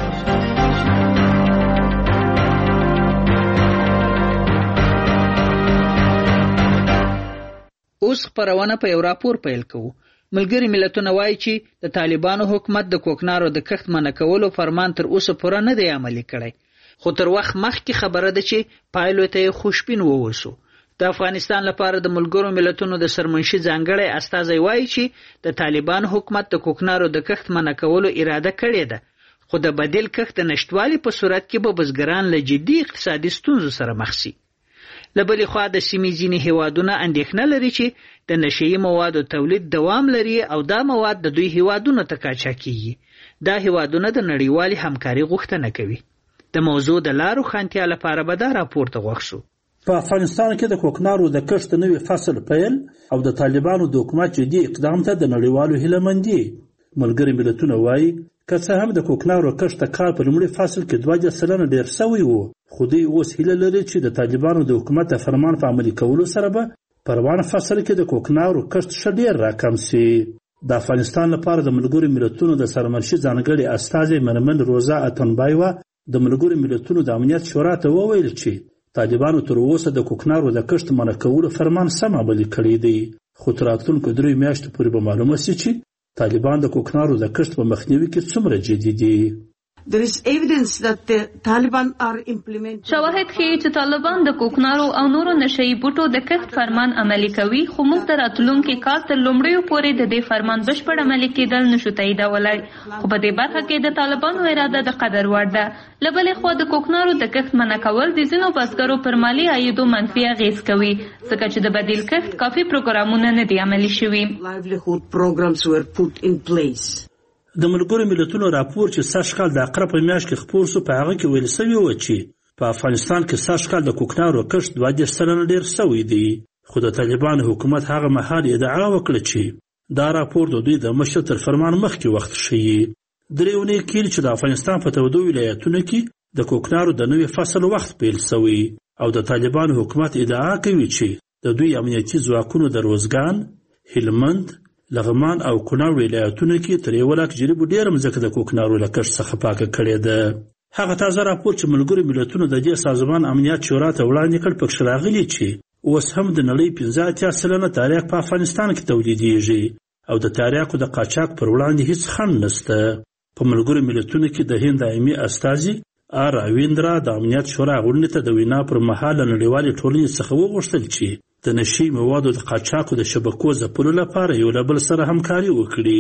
اوس خپرونه په یو راپور پیل کوو. ملګري ملتونه وایي چې د طالبانو حکومت د کوکنارو د کښت منع کولو فرمان تر اوسه پوره نه دی عملي کړی، خو تر وخت مخکې خبره ده چې پایلو ته یې خوشبین ووسو. د افغانستان لپاره د ملګرو ملتونو د سرمنشي ځانګړی استازی وایي چې د طالبانو حکومت د کوکنارو د کښت منع کولو اراده کړې ده، خو د بدیل کښت د نشټوالي په صورت کې به بزګران له جدي اقتصادي ستونزو سره مخ شي. له بلې خوا د سیمې ځینې هیوادونه اندېښنه لري چې د نشهیي موادو تولید دوام لري او دا مواد د دوی هیوادونو ته قاچاق کیږي. دا هیوادونه د نړیوالې همکاري غوښتنه کوي. د موضوع د لارو خانتیا لپاره به دا راپور ته غوښ شو. په افغانستان کې د کوکنارو د کښت نوې فصل پیل او د طالبانو د حکومت جدي اقدام ته د نړیوالو هیله مندي. ملګري ملتونه وایي که څه هم د کوکنارو کښت کال په لومړي فصل کې 2% ډېر شوی و، خو دوی اوس هیله لري چې د طالبانو د حکومت د فرمان په عملي کولو سره به په روان فصل کې د کوکنارو کښت ښه ډېر راکم شي. د افغانستان لپاره د ملګرو ملتونو د سرمنشي ځانګړي استازی مرمن روزا اتنبایوا د ملګرو ملتونو د امنیت شورا ته وویل چې طالبانو تر اوسه د کوکنارو د کښت منع کولو فرمان سم عملي کړی دی، خو تر راتلونکو 3 میاشتو پورې به معلومه شي چې طالبان د کوکنارو د کښت په مخنیوي کې څومره جدي دي. There is evidence that the Taliban are implementing. شواهد ښیي چې طالبان د کوکنارو او نورو نشهیي بوټو د کښت فرمان عملي کوي، خو موږ د راتلونکي کال تر لومړیو پورې د دې فرمان بشپړ عملي کېدل نشو تاییدولی، خو په دې برخه کې د طالبانو اراده د قدر وړ ده. له بلې خوا د کوکنارو د کښت منع کول د ځینو بزګرو پر مالي عایدو منفي اغېز کوي، ځکه چې د بدیل کښت کافي پروګرامونه نه دي عملي شوي. Livelihood programs were put in place. د ملګرو ملتونو راپور چې سږ کال د اقرب په میاشت کې خپور شو په هغه کې ویل شوي و چې په افغانستان کې سږ کال د کوکنارو کښت 2% ډېر شوی دی، خو د طالبانو حکومت هغه مهال ادعا وکړه چې دا راپور د دوی د مشر تر فرمان مخکې وخت ښیي. 3 اونۍ کېږي چې د افغانستان په 14 ولایتونو کې د کوکنارو د نوي فصل وخت پیل شوی او د طالبانو حکومت ادعا کوي چې د دوی امنیتي ځواکونو د روزګان، هلمند، لغمان او کونړ ولایتونو کې تر 1 لک جریبو ډېره مځکه د کوکنارو له کښت څخه پاکه کړې ده. هغه تازه راپور چې ملګرو ملتونو د دې سازمان امنیت شورا ته وړاندې کړ پکښې راغلي چې اوس هم د نړۍ 85% تاریخ په افغانستان کې تولیدېږي او د تاریخو د قاچاق پر وړاندې هیڅ خنډ نشته. په ملګرو ملتونو کې د هند دایمي استازي راویندرا د امنیت شورا غونډې ته د وینا پر مهال نړیوالې ټولنې څخه وغوښتل چې د نشي موادو د قاچاقو د شبکو ځپلو لپاره یو له بل سره همکاري وکړي.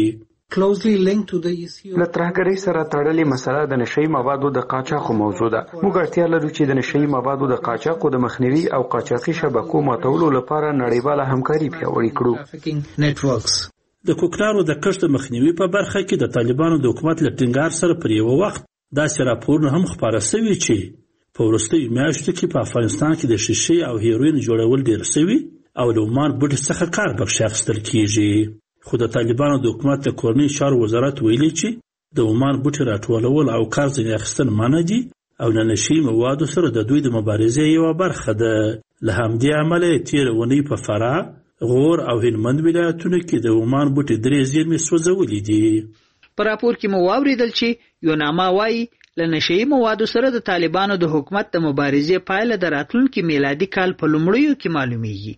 له ترهګرۍ سره تړلې مسله د نشهیي موادو د قاچاقو موضوع ده. موږ اړتیا لرو چې د نشهیي موادو د قاچاقو د مخنیوي او قاچاقي شبکو ماتولو لپاره نړیواله همکاري پیاوړې کړو. د کوکنارو د کښت مخنیوي په برخه کې د طالبانو د حکومت له ټینګار سره پر یو وخت داسې راپورونه هم خپاره شوي چې په وروستیو میاشتو کې په افغانستان کې د شیشې او هیروین جوړول ډېر شوي او له عمان بوټي څخه کار بخښي اخیستل کېږي، خو د طالبانو د حکومت د کورنۍ چارو وزارت ویلي چې د عمان بوټي راټولول او کار ځینې اخیستل منع دي او له نشهیي موادو سره د دوی د مبارزې یوه برخه ده. له همدې امله یې تېره اونۍ په فراه، غور او هلمند ولایتونو کې د عمان بوټي 3 زېرمې سوځولي دي. په راپور کې مو واوریدل چې یوناما وایي له نشهیي موادو سره د طالبانو د حکومت د مبارزې پایله د راتلونکي میلادي کال په لومړیو کې معلومیږي.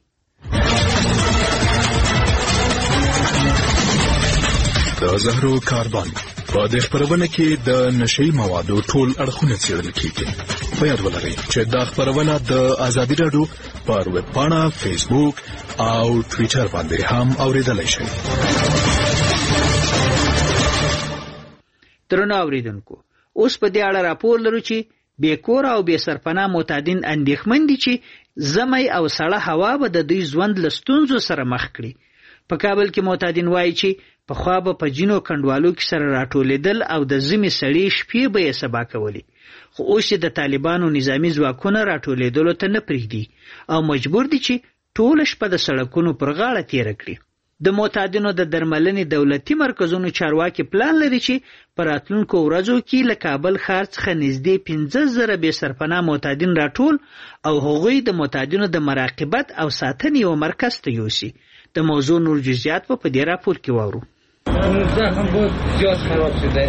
د زهرو کاربن په دې خبرونه کې د نشهیي موادو ټول اړخونه څېړل کېږي. په یاد ولرئ چې دا خبرونه د ازادي راډیو پر ویب پاڼه، فیسبوک او ټویټر باندې هم اوریدلای شئ. درنو اوریدونکو، اوس په دې اړه راپور لرو چې بې کور او بې سرپناه معتادین اندېښمن دي چې ژمی او سړه هوا به د دوی ژوند له ستونزو سره مخ کړي. په کابل کې معتادین وایي چې پخوا به په ځینو کنډوالو کې سره راټولېدل او د ژمي سړې شپې به یې سبا کولې، خو اوس چې د طالبانو نظامي ځواکونه راټولېدلو ته نه پرېږدي او مجبور دي چې ټوله شپه د سړکونو پر غاړه تېره کړي. د معتادینو د درملنې دولتي مرکزونو چارواکي پلان لري چې په راتلونکو ورځو کې له کابل ښار څخه نږدې 15,000 بې سرپناه معتادین راټول او هغوی د معتادینو د مراقبت او ساتنې یو مرکز ته یوسي. د موضوع نور جزئیات په دې راپور کې واورو. زخم بود زیاد خراب شده.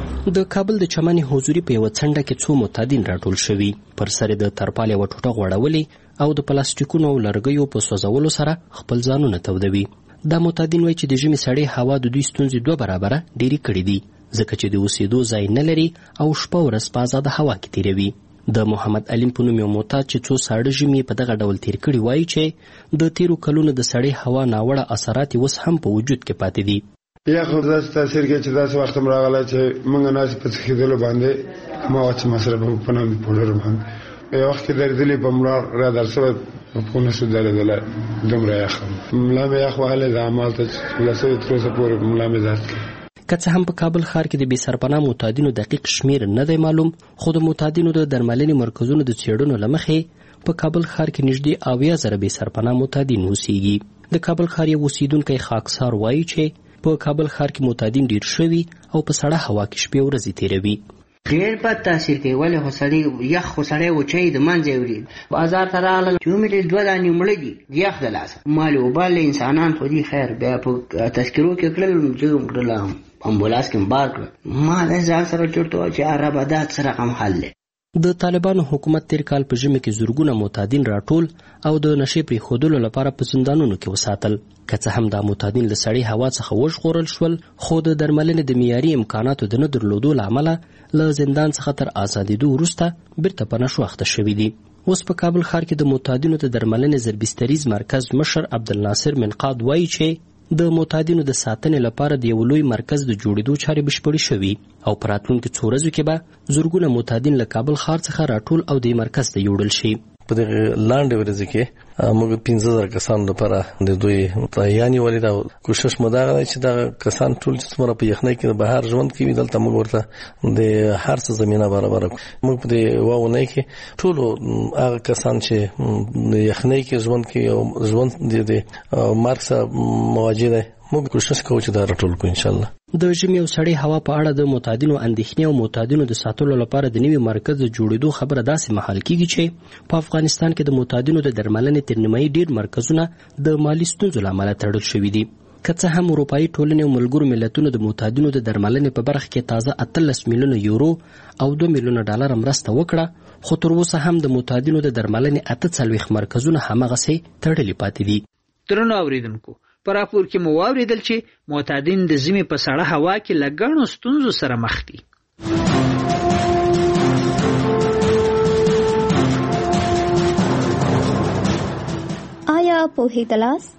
د کابل د چمن حضوري په یو څنډه کې څو معتادین راټول شوي، پر سر د ترپال یو ټوټه غوړولې او د پلاستیکونو او لرګیو په سوځولو سره خپل ځانونه تودوي. دا معتادین وایي چې د ژمي سړې هوا د دوی ستونزې 2 برابره ډېرې کړې دي، ځکه چې د اوسېدو ځای نه لري او شپه ورځ په آزاده هوا کې تیروي. د محمد علیم په نوم یو معتاد چې څو ساړه ژمي په دغه ډول تیر کړي وایي چې د تیرو کلونو د سړې هوا ناوړه اثرات اوس هم په وجود کې پاتې دي. یا خو داسې تاثیر کې چې داسې وخت هم راغلی چې موږ ناسې په څښېدلو باندې هماغه چې مصرف په نامې پوډر باندې یو وخت کې درېدلي په ملا را در شوی په نه شو درېدلی دومره یخ ملا مې یخ وهلی د همالته لسوي تر اوسه پورې ملا مې درد کوي. که څه هم په کابل ښار کې د بې سرپناه معتادینو دقیق شمیر نه دی معلوم، خو د معتادینو د درملنې مرکزونو د څېړنو له مخې په کابل ښار کې نږدې 80,000 بې سرپناه معتادین اوسېږي. د کابل ښار یو اوسېدونکی خاکسار وایي چې په کابل ښار کې معتادین ډېر شوي او په سړه هوا کې شپې ورځې تېروي. ډېر بد تاثیر کوي، ولې خو سړی یخ خو سړی وچی د منځه وړي. بازار ته راغلل چې مې 2 دانې مړه دي یخ د لاسه مالې وبال انسانان خو دي خیر بیا په تذکرو کې کړل چې کړل امبولانس کې بار کړ ما د ځان سره چورته چې عرب عادت سره هم حل دی. د طالبانو حکومت تیر کال په ژمي کې زورګونه معتادین راټول او د نشې پرېښودلو لپاره په زندانونو کې وساتل. که څه هم دا معتادین له سړې هوا څخه وژغورل شول، خو د درملنې د معیاري امکاناتو د نه درلودو له امله له زندان څخه تر ازادېدو وروسته بیرته په نشو اخته شوي دي. اوس په کابل ښار کې د معتادینو د درملنې زربستریز مرکز مشر عبدالناصر منقاد وایي چې د معتادینو د ساتنې لپاره د یو لوی مرکز د جوړېدو چارې بشپړې شوي او په راتلونکو څو ورځو کې به زرګونه معتادین له کابل ښار څخه راټول او د مرکز ته یوړل شي. په دغه لاندې ورځ کې موږ 15,000 کسانو لپاره د دوی تیاری ولې دا کوشش مو دا غواړي چې دا کسان ټول چې څومره په یخنۍ کې د بهر ژوند کوي دلته موږ ورته د هر څه زمينه برابر کړو. موږ په دې واونه کې ټول هغه کسان چې د یخنۍ کې ژوند کوي او ژوند د مرګ سره مواجه دي موږ کوشش کوو چې دا راټول کړو ان شاء الله. د ژمي او سړې هوا په اړه د معتادینو اندېښنې او معتادینو د ساتلو لپاره د نوي مرکز د جوړېدو خبره داسې مهال کېږي چې په افغانستان کې د معتادینو د درملنې تر نیمایي ډېر مرکزونه د مالي ستونزو له امله تړل شوي دي. که څه هم اروپایي ټولنې او ملګرو ملتونو د معتادینو د درملنې په برخه کې تازه 18 میلیونه یورو او 2 میلیونه ډالر مرسته وکړه، خو تر اوسه هم د معتادینو د درملنې 48 مرکزونه هماغسې تړلي پاتې دي. درنو اوریدونکو، په راپور کې مو واوریدل چې معتادین د ژمي په سړه هوا کې له ګڼو ستونزو سره مخ دي. آیا پوهېدلاست؟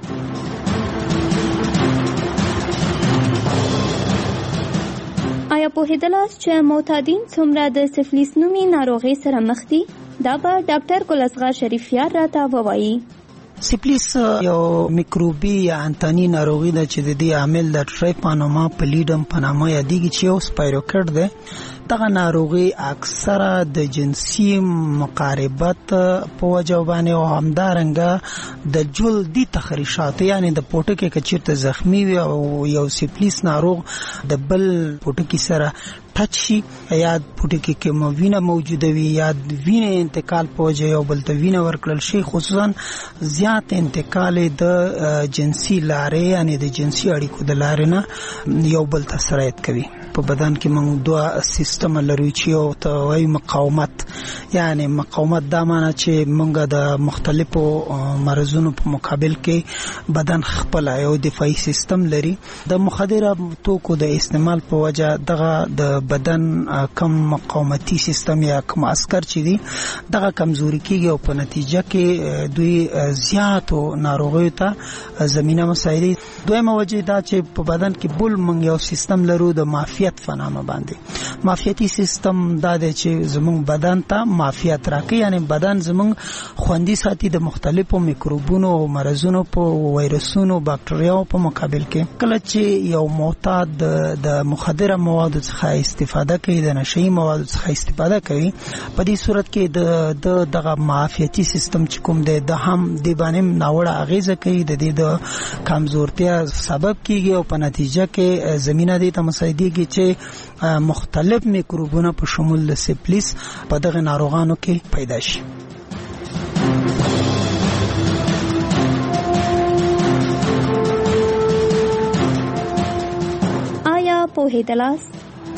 چې معتادین څومره د سفلیس نومي ناروغۍ سره مخ دي؟ دا به ډاکټر ګل اصغر شریفیار راته ووایي. سفلیس یو میکروبي یا انتاني ناروغي ده چې د دې عامل د ټریپانوما پلیډم په نامه یادېږي چې یو سپایروکټ ده. دغه ناروغي اکثره د جنسي مقاربت په وجه باندې او همدارنګه د جلدي تخریشات یعنی د پوټکي کې چیرته زخمی وي او یو سفلیس ناروغ د بل پوټکي سره ټچ شي یا پوټکي کې وینه موجوده وي یا وینه انتقال په وجه یو بل ته وینه ورکړل شي، خصوصا زیات انتقال د جنسي لارې یعنی د جنسي اړیکو د لارې نه یو بل ته سرایت کوي. په بدن کې موږ 2 سیستم لرو چې یو ته وایي مقاومت، یعنی مقاومت دا معنی چې موږ د مختلفو مرزونو په مقابل کې بدن خپل یو دفاعي سیستم لري. د مخدره توکو د استعمال په وجه دغه د بدن کم مقاومتي سیستم یا کم عسكر چې دي دغه کمزوري کیږي او په نتیجه کې دوی زیاتو ناروغیو ته زمينه مساعدي. دویمه وجه دا چې په بدن کې بل موږ یو سیستم لرو د معافیت فنامه باندې. معافیتي سیستم دا دی چې زموږ بدن ته معافیت راکړي، یعنی بدن زموږ خوندي ساتي د مختلفو میکروبونو او مرزونو په وایرسونو باکټریاو په مقابل کې. کله چې یو معتاد د مخدره موادو څخه استفاده کوي، د نشئی موادو څخه استفاده کوي، په دې صورت کې د دغه معافیتي سیستم چې کوم دی د هم د باندې ناوړه اغیزه کوي، د دې د کمزورتیا سبب کیږي او په نتیجه کې زمينه دې ته مساعدېږي چې مختلف میکروبونه په شمول د سفلیس په دغه ناروغانو کې پیدا شي. پوهېدلاست.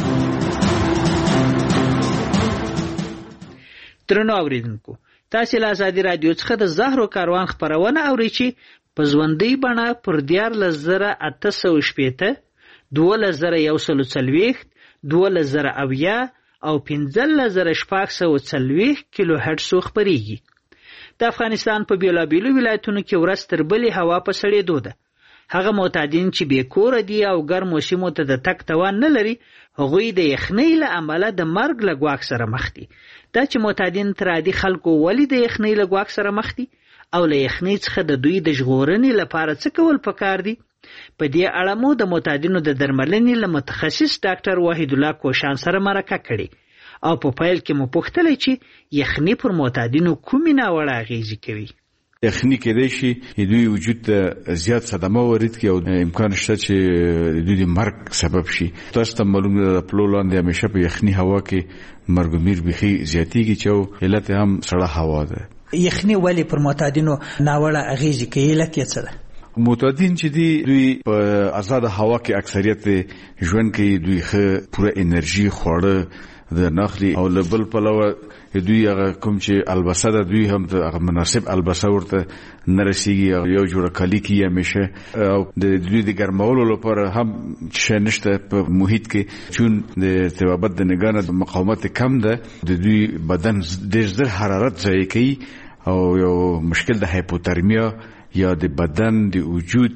درنو اوریدونکو، تاسې له ازادي راډیو څخه د زهرو کاروان خپرونه اورئ چې په ژوندۍ بڼه پر 14880 12140 12070 او 15640 کیلو هرتز خپریږي. د افغانستان په بیلابیلو ولایتونو کې ورځ تر بلې هوا په سړېدو ده. هغه معتادین چې بې کوره دي او ګرمو سیمو ته د تګ توان نه لري، هغوی د یخنۍ له امله د مرګ له ګواښ سره مخ دي. دا چې معتادین تر عادي خلکو ولې د یخنۍ له ګواښ سره مخ دي او له یخنۍ څخه د دوی د ژغورنې لپاره څه کول پکار دي، په دې اړه مو د معتادینو د درملنې له متخصص ډاکټر وحید الله کوشان سره مرکه کړې او په پیل کې مو پوښتلې چې یخنۍ پر معتادینو کومې ناوړه اغېزې کوي. یخني کېدای شي دوی وجود ته زیات صدمه ورید کې او امکان شته چې دوی د مرګ سبب شي. تاسو ته معلومه ده په لاندې همیشه په یخني هوا کې مرګ میر بخي زیاتېږي چې علت هم سړه هوا ده. یخني ولې پر معتادینو ناوړه اغېزې کوي؟ علت یې څه ده؟ معتادین چې دوی په آزاد هوا کې اکثریت ژوند کوي، دوی ښه پوره انرژي خوړه د ناخلي او لبل پلوه دوی هغه کوم چې البسه ده دوی هم هغه مناسب البسه ورته نه رسیږي، یو جوړه کالی کې همیشه او د دوی د ګرمولو لپاره هم شی نشته په محیط کې، چون د طبابت د نگاه نه مقاومت کم ده، د دوی بدن ډېر زر حرارت ضایع کوي او یو مشکل د هایپوترمیا یا د بدن د وجود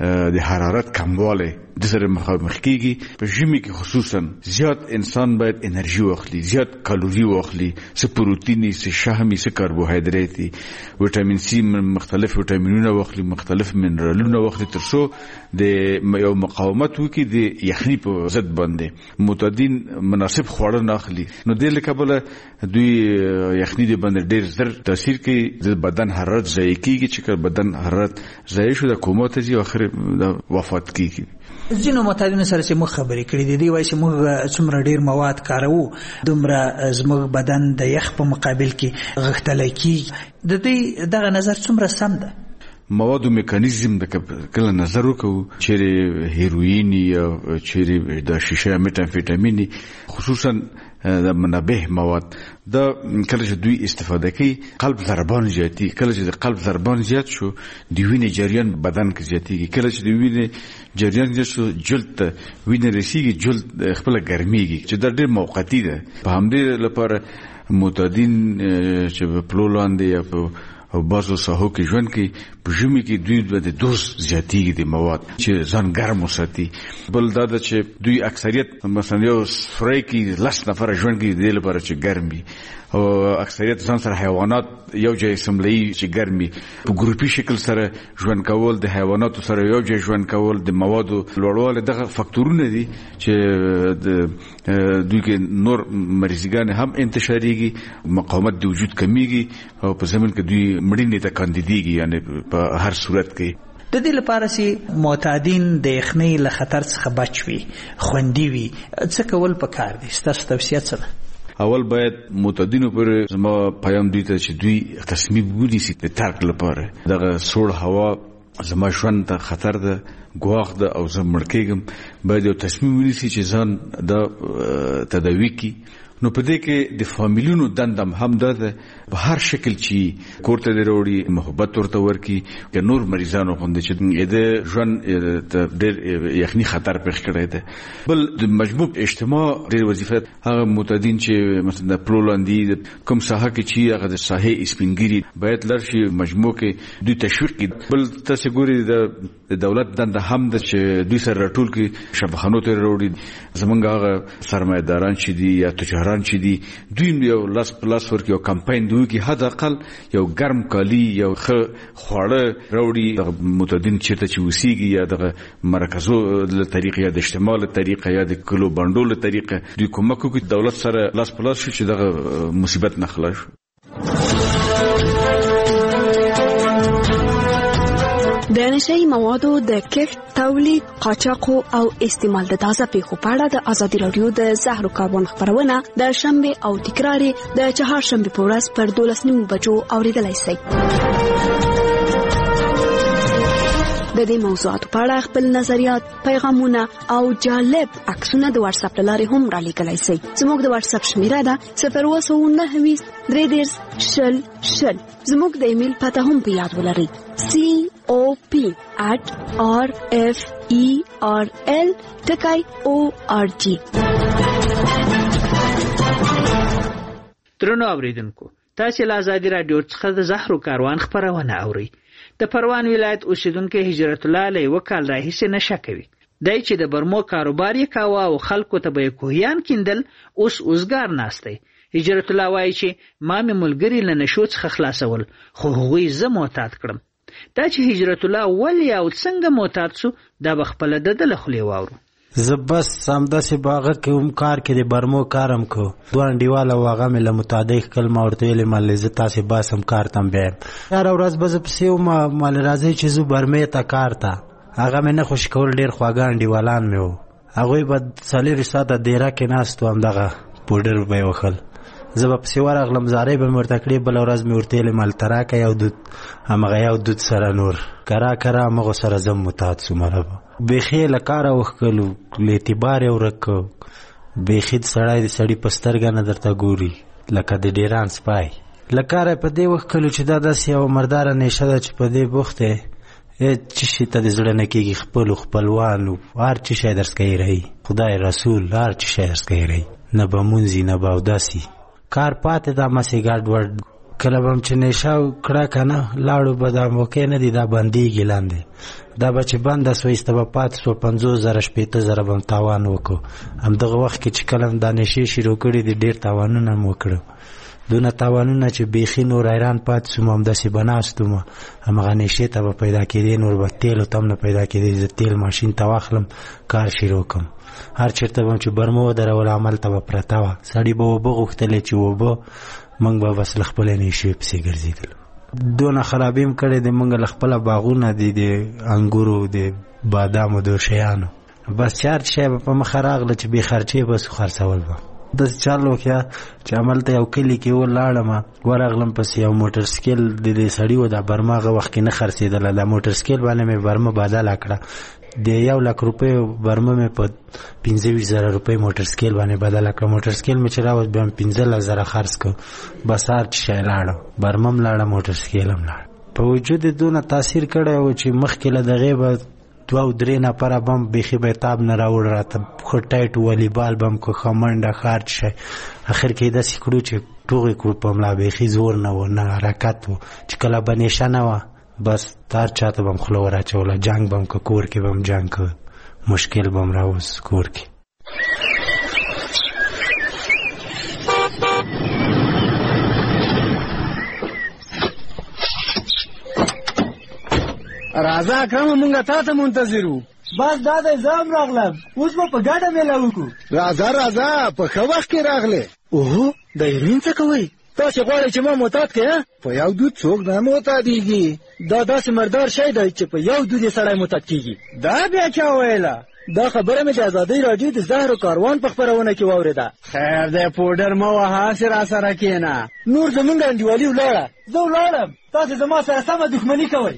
د حرارت کمواله د سره مخامخ کیږي. په ژمي کې خصوصا زیات انسان باید انرژي واخلي، زیات کالوري واخلي، څه پروتیني، څه شحمي، څه کاربوهایدریتي، وټامین سي، مختلف وټامینونه واخلي، مختلف منرالونه واخلي، ترڅو د یو مقاومت وکړي د یخني په ضد باندې. معتادین مناسب خواړه نه اخلي، نو د لکبله دوی یخني د باندې ډیر زر تاثیر کوي، د بدن حرارت ضایع کیږي، چې بدن حرارت ضایع شو د کومه ته ځي او اخر وفات کیږي. ځینو معتادینو سره چې موږ خبرې کړې دي، دوی وایي چې موږ څومره ډیر مواد کاروو دومره زموږ بدن د یخ په مقابل کې غښتلی کیږي. د دوی دغه نظر څومره سم ده؟ موادو میکانیزم د کله نظر وکړو، چیرې هیروین یا چیرې د شیشه میتامفیټامین خصوصا د منبه مواد دا کله چې دوی استفاده کوي قلب ضربان زیاتی، کله چې د قلب ضربان زیات شو د وینې جریان بدن کې زیاتیږي، کله چې د وینې جریان زیات شو جلد ته وینې رسیږي، جلد خپل ګرمیږي، چې دا ډېر موقتی ده. په همدې لپاره معتادین چې په پلولاندې یا په او بازو ساحو کې ژوند کوي، په ژمي کې دوی د دوز زیاتیږي د مواد چې ځان ګرم وساتي. بل دا ده چې دوی اکثریت مثلا یو سفرې کې 10 نفر ژوند کوي د لپاره چې ګرم وي، او اکثریت ځان سره حیوانات یو ځای سملي چې ګرمي. په ګروپي شکل سره ژوند کول، د حیواناتو سره یو ځای ژوند کول، د موادو لوړوالی، دغه فاکتورونه دي چې دوی کې نور مریضګان هم انتشاريږي، مقاومت د وجود کمیږي او په زمين کې دوی مړینې ته کاندیدېږي، یعنی په هر صورت کې. د دې لپاره چې معتادین د یخنۍ له خطر څخه بچ وي، خوندي وي، څه کول پکار دي؟ ستاسو توصیه څه ده؟ اول باید معتادینو پر زما پیام دی ته چې دوی تصمیم ونیسي د ترک لپاره. دغه سوړ هوا زما ژوند ته خطر ده، ګواښ ده او زه مړ کېږم. باید یو تصمیم ونیسي چې ځان دا تداوي کړي. نو په دې کې د فامیلونو دندم هم ده په هر شکل چې کوړه لري وړي محبت ورته ورکي، که نور مریضانو غوندي چې د ژوند ډېر یخني خطر پېښ کړی ده. بل د مجموع اجتماع ډېر وظیفه هغه معتادین چې مثلا د پلولاندي کوم ساحه کې چې هغه د ساحې اسپینګيري باید لرشي مجموع کې دوی تشویق کړي. بل تاسو ګوري د دولت دنده هم د چې دوی سره راټول کې شبخانو ته وروړي. زمونږ هغه سرمایداران چې دي یا تجاران چې دي دوی یو لاس پلاس ورکي او کمپاین دوی کې حد اقل یو ګرم کالی یو خواړه راوړي معتادین چیرته چې وسیږي، یا د مرکزو له طریقې یا د اجتماع له طریقې یا د کلو بانډو له طریقې دوی کومک کوي دولت سره لاس پلاس شي چې دغه مصیبت نه خلاص شي. د نشئی موادو د کښت، تولید، قاچاق او استعمال د تازه پیښو په اړه د ازادي راډیو د زهرو کاربن خبرونه د شنبه او تکرار د چهارشنبه په ورځ پر 12:09 بجو اوریدلای شئ. د دې موضوعاتو په اړه خپل نظریات، پیغامونه او جالب عکسونه د واتس اپ لارې هم را لیکلای شئ. زموږ د واتس اپ شمیره ده 029203000. زموږ د ایمیل پته هم په یاد ولرئ: cop@referl.org. درنو اوریدونکو، تاسو له آزادي رادیو څخه د زهرو کاروان خبرونه اورئ. د پروان ولایت اوسیدونکو هجرت الله له وکال راهیسه نشه کوي. دای چې د برمو کاروبار یې کاوه او خلکو ته به کوهیان کیندل، اوس اوسګار ناشته. هجرت الله وایي چې ما مې ملګری له نشو څخه خلاصول، خو هغوی زه معتاد کړم. دا چې هجرت الله ولې او څنګه معتاد شو، دا به خپل د خولې واورو. زه بس همداسې باغه کې هم کار کې د برمو کارم کو دوه انډیواله واغه مې له متعدق کلمه ورته ویلې مالې زه تاسې باسم کار ته م بیایم. هره ورځ به زه پسې وم مالې راځئ چې زه برمې ته کار ته. هغه مې نه خوشي کول، ډېر خواږه انډیوالان مې وو. هغوی به 4 ساعته دیره کې ناست و، همدغه پوډر به یې وخل. زه به پسې ورغلم، زارۍ به مې ورته کړې، بله ورځ مې ورته ویلې مالې ته راکه یو دود، همغه یو دود سره نور کرا همغو سره زه متعد شوم. بیخي له کاره وښکلو، له اعتبار یې ورک کړ. بیخي سړی د سړي په سترګه نه درته ګوري لکه د ډیران سپای. له کاره یې په دې وښکلو چې دا داسې یوه مرداره نیشه ده چې په دې بوخت دی. چې شي ته د زړه نه کېږي، خپلو خپلوانو هر چې شی درس کوي رهي، خدای رسول هر چې شی درس کوي رهي، نه به مونځي نه به اوداسي. کار پاتې دا مسې ګډ وډ. کله به هم چې نیشه کړه که نه لاړو به دا موقع نه دي، دا بندېږي لاندې. دا به چې بنده سوه ایسته به پاتې سوه 50,000 شپېته به هم تاوان وکړو. همدغه وخت کې چې کله هم دا نیشې شروع کړي دي ډېر تاوانونه هم وکړو. دونه تاوانونه چې بیخي نور حیران پاتې سوم. همداسې به ناست وم، همغه نیشې ته به پیدا کېدې، نور به تیلو ته هم نه پیدا کېدې. زه تیل ماشین ته واخلم کار شروع کړم. هر چېرته به هم چې برمه ودرول همالته به پرته وه. سړي به اوبه غوښتلې چې اوبه، موږ به بس له خپلې نیشې پسې ګرځېدلو. دونه خرابي هم کړې د موږ له خپله باغونه دي د انګورو د بادامو د شیانو. بس چې هر شی به په مخه راغله چې بې خرچې به سو خرڅول به. داسې چل وکړه چې هملته یو کلي کې ولاړم، ورغلم پسې یو موټر سکیل د دې سړي و. دا برمه هغه وخت کې نه خرڅېدله. دا موټر سکیل باندې مې برمه بدله کړه. د 100,000 روپیو برمه مې په 25,000 روپۍ موټر سکیل باندې بدله کړه. موټر سکیل مې چې راوست بیا 15,000 خرڅ کړ. بس هر چې شی لاړه، برمه هم لاړه، موټر سکیل هم لاړه. په وجود یې دونه تاثیر کړی و چې مخکې له دغې به 2-3 نفره به هم بیخي به تاب نه راوړ راته. ښه ټایټ والیبال به هم که ښه منډه ښه هر شی. اخر کې یې داسې کړو چې ټوغې کړو په ملا. بیخي زور نه و، نه حرکت و. چې کله به نیشه نه وه بس هر چاته به هم خوله ور اچوله. جنګ به هم که کور کې به هم جنګ که، مشکل به هم راوست کور کې. راځه اکرمه مونږ تا ته منتظر وو. بس دا دی زه هم راغلم، اوس به په ګډه میله وکړو. راځه په ښه وخت کې راغلې. اوهو د هیروین څه کوئ؟ تاسې غواړئ چې ما معتاد کړې؟ په یو دود څوک نه معتادېږي. دا داسې مردار شی دی چې په یو دود یې سړی معتاد کېږي. دا بیا چا ویله؟ دا خبره مې د ازادۍ راډیو د زهرو کاروان په خپرونه کې واورېده. خیر دی پوډر مه وهه، هسې راسره کښېنه. نور زمونږ انډیوالي ولاړه، زه ولاړم، تاسې زما سره سمه دښمني کوئ.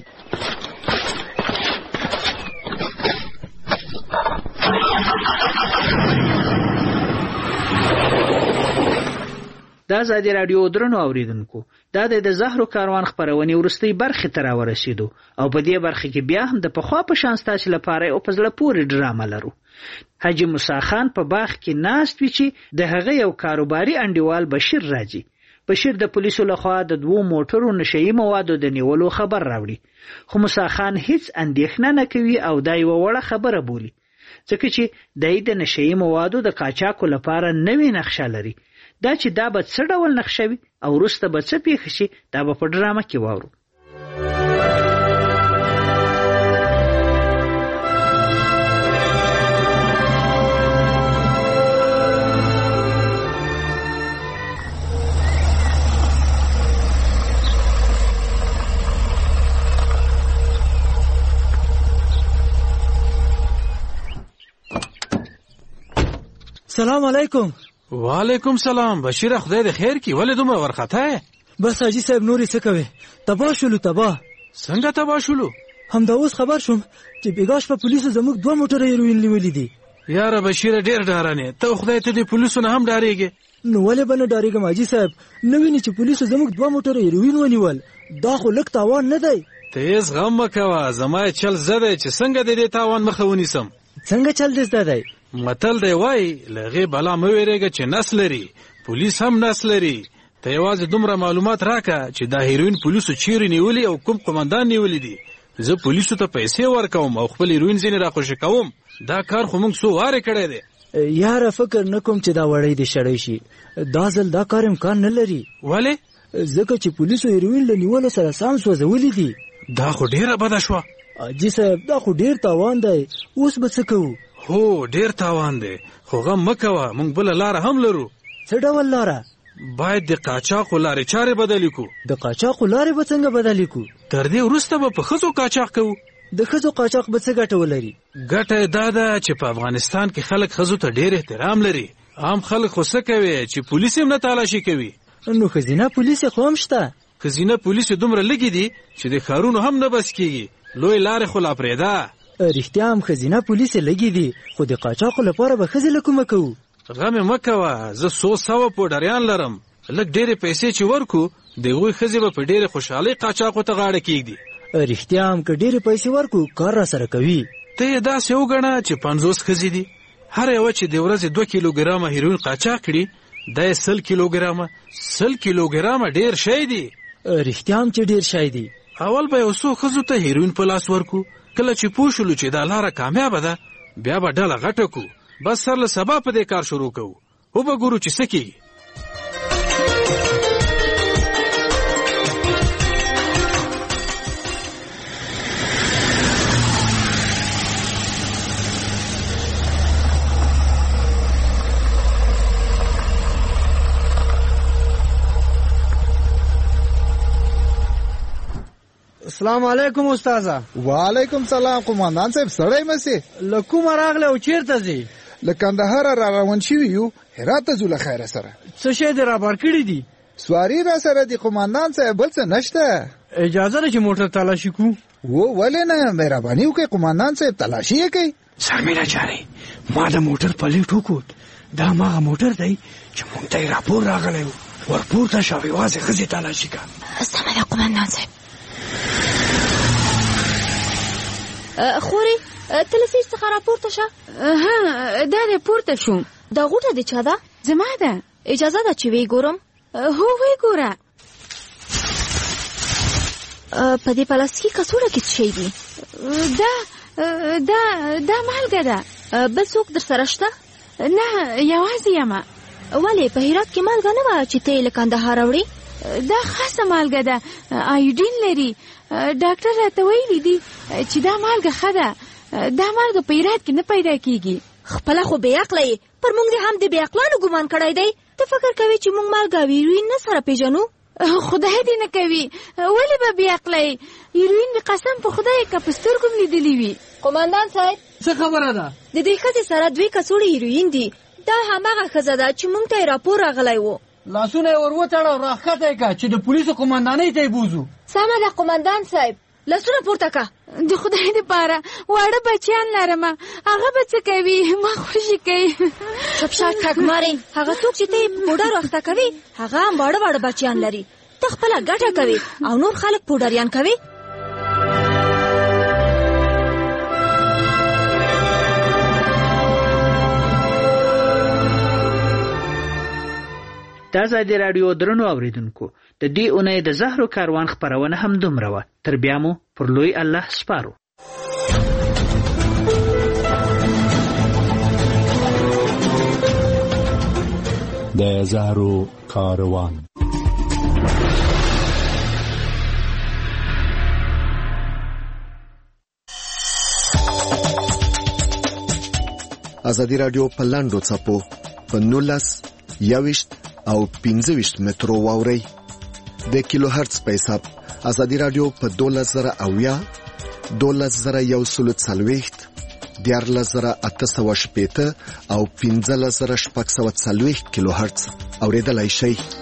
د آزادي راډیو درنو اوریدونکو، دا د زهرو کاروان خپرونې وروستۍ برخې ته راورسېدو او په دې برخه کې بیا هم د پخوا په شان ستاسو لپاره یو په زړه پورې ډرامه لرو. حاجي موسی خان په باغ کې ناست وي چې د هغه یو کاروباري انډیوال بشیر راځي. بشیر د پولیسو لخوا د 2 موټرو نشهیي موادو د نیولو خبر راوړي، خو موسی خان هیڅ اندېښنه نه کوي او دا یوه وړه خبره بولي، ځکه چې د نشهیي موادو د قاچاقو لپاره نوې نقشه لري. دا چې دا به څه ډول نقشه وي او وروسته به څه پیښ شي، دا به په ډرامه کې واورو. سلام علیکم. وعلیکم سلام. بشیر خدای دې خیر کی، ولې دومره ورخته؟ بس حاجی صاحب نورې څه کوي؟ تباه شولو. تباه څنګه تباه شولو؟ همدا اوس خبر شوم چې بیګاش په پولیسو زموږ 2 موټره هیروین لیولې دي. یاره بشیر ډیر ډارانه ته خدای ته د پولیسو نه هم ډاریږي. نو ولې به نه ډارېږم حاجي صاحب؟ نه ویني چې پولیسو زموږ 2 موټره هیروین ونیول؟ دا خو لږ تاوان نه دی. ته هیڅ غم مه کوه، زما چل زده چې څنګه د دې تاوان مخه ونیسم. څنګه چل دې زده دی؟ متل دی وای لغې بلا مه ویرېږه چې نس لري، پولیس هم نس لري. ته یوازې دومره معلومات راکړه چې دا هیروین پولیسو چیرې نیولي او کوم قومندان نیولي دي. زه پولیسو ته پیسې ورکوم او خپل هیروین ځینې راخوشي کوم. دا کار خو موږ څو وارې کړی دی. یاره فکر نه کوم چې دا وړی دې شړی شي. دا ځل دا کار امکان نه لري. ولې؟ ځکه چې پولیسو هیروین له نیولو سره سام سوځولي دي. دا خو ډیره بده شوه. حاجي صاحب دا خو ډیر تاوان دی. اوس به څه کوو؟ هو ډیر تاوان دی، خو غم مه کوه، موږ بله لاره هم لرو. څه ډول لاره؟ باید د قاچاقو لارې چارې بدلې کړو. د قاچاقو لارې به څنګه بدلې کړو؟ تر دې وروسته به په ښځو قاچاق کوو. د ښځو قاچاق به څه ګټه ولري؟ ګټه یې دا ده چې په افغانستان کې خلک ښځو ته ډیر احترام لري. عام خلک خو څه کوي چې پولیس هم نه تالاشي کوي. نو ښځینه پولیس خو هم شته. ښځینه پولیس دومره لږې دي چې د ښارونو هم نه بس کېږي. لوی لارې خو لا پرېږده. رښتیا هم ښځینه پولیس لږې دي، خو د قاچاقو لپاره به ښځې له کومه کوو؟ غم یې مه کوه، زه 100 پوډریان لرم. لږ ډېرې پیسې چې ورکو د هغوی ښځې به په ډېرې خوشحالۍ قاچاقو ته غاړه کېږدي. رښتیا هم که ډېرې پیسې ورکو کار را سره کوي. ته یې داسې وګڼه چې 50 ښځې دي، هر یوه چې د ورځې 2 کیلوګرامه هیروین قاچاق کړي دا یې 100 کیلوګرامه. 100 کیلوګرامه ډېر شی دی. رښتیا هم چې ډېر شی دی. اول به یو څو ښځو ته هیروین په لاس ورکو. کله چې پوه شولو چې دا لاره کامیابه ده بیا به ډله غټه کو. بس سر له سبا په دې کار شروع کوو. وبه ګورو چې څه کېږي. السلام علیکم استاذه. وعلیکم سلام قومندان صاحب. سړی مسې له کومه راغلی او چیرته ځې؟ له کندهاره را روان شوي یو، هرات ته ځو له خیره سره. څه شی دې رابار کړي دي؟ سواري را سره دي قومندان صاحب، بل څه نشته. اجازه ده چې موټر تلاشي کړو؟ ولې نه، مهرباني وکړئ قومندان صاحب، تلاشي یې کوي. سرمینه جانې ما د موټر پلیټ وکوت. دا هماغه موټر دی چې موږ ته یې راپور راغلی و. ورپورته شه او یوازې ښځې تلاشي کړه. سمه ده قومندان صاحب. خورې ته له سیټ څخه راپورته شه. دا دی پورته شوم. دا غوټه د چا ده؟ زما ده. اجازه ده چې وی ګورم؟ هو وی ګوره. په دې پلاستیکي کڅوړه کې څه شی دي؟ دا مالګه ده. بل څوک در سره شته؟ نه یوازې یمه. ولې په هرات کې مالګه نه وه چې ته یې له کندهاره وړې؟ دا خاصه مالګه ده، آیوډین لري. ډاکټر راته ویلي دي چې دا مالګه ښه ده. دا مالګه په هرات کې نه پیدا کېږي. خپله خو بې عقله یې، پر موږ دې هم د بې عقلانو ګمان کړی دی. ته فکر کوې چې موږ مالګه او هیروین نه سره پېژنو؟ خدای دې نه کوي. ولې به بې عقله یې؟ هیروین مې قسم په خدای که په سترګو مې لیدلي وي. قومندان صاحب څه خبره ده؟ د دې ښځې سره 2 کڅوړې هیروین دي. دا هماغه ښځه ده چې موږ ته یې راپور راغلی و. لاسونه یې ور وتړه او راښکته یې کړه چې د پولیسو قومندانۍ ته یې بوځو. سمه ده قومندان صاحب، لاسونه پورته کړه. د خدای دپاره واړه بچیان لرمه، هغه به څه کوي؟ ما خوشي کوي. چپ شه ټګمارې. هغه څوک چې ته یې په پوډر اخته کوي هغه هم واړه واړه بچیان لري. ته خپله ګټه کوي او نور خلک پوډریان کوي. د ازادي راډیو درنو اوریدونکو، د دې اونۍ د زهرو کاروان خپرونه هم دومره وه. تر بیا مو پر لوی الله سپارو. د زهرو کاروان. ازادي راډیو په لاندو څپو په 19 21 او 25 مترو واوري د کیلو هرتز په حساب. ازادي راډیو په 12080 12140 14880 او 15640 کیلو هرتز اوریدلای شئ.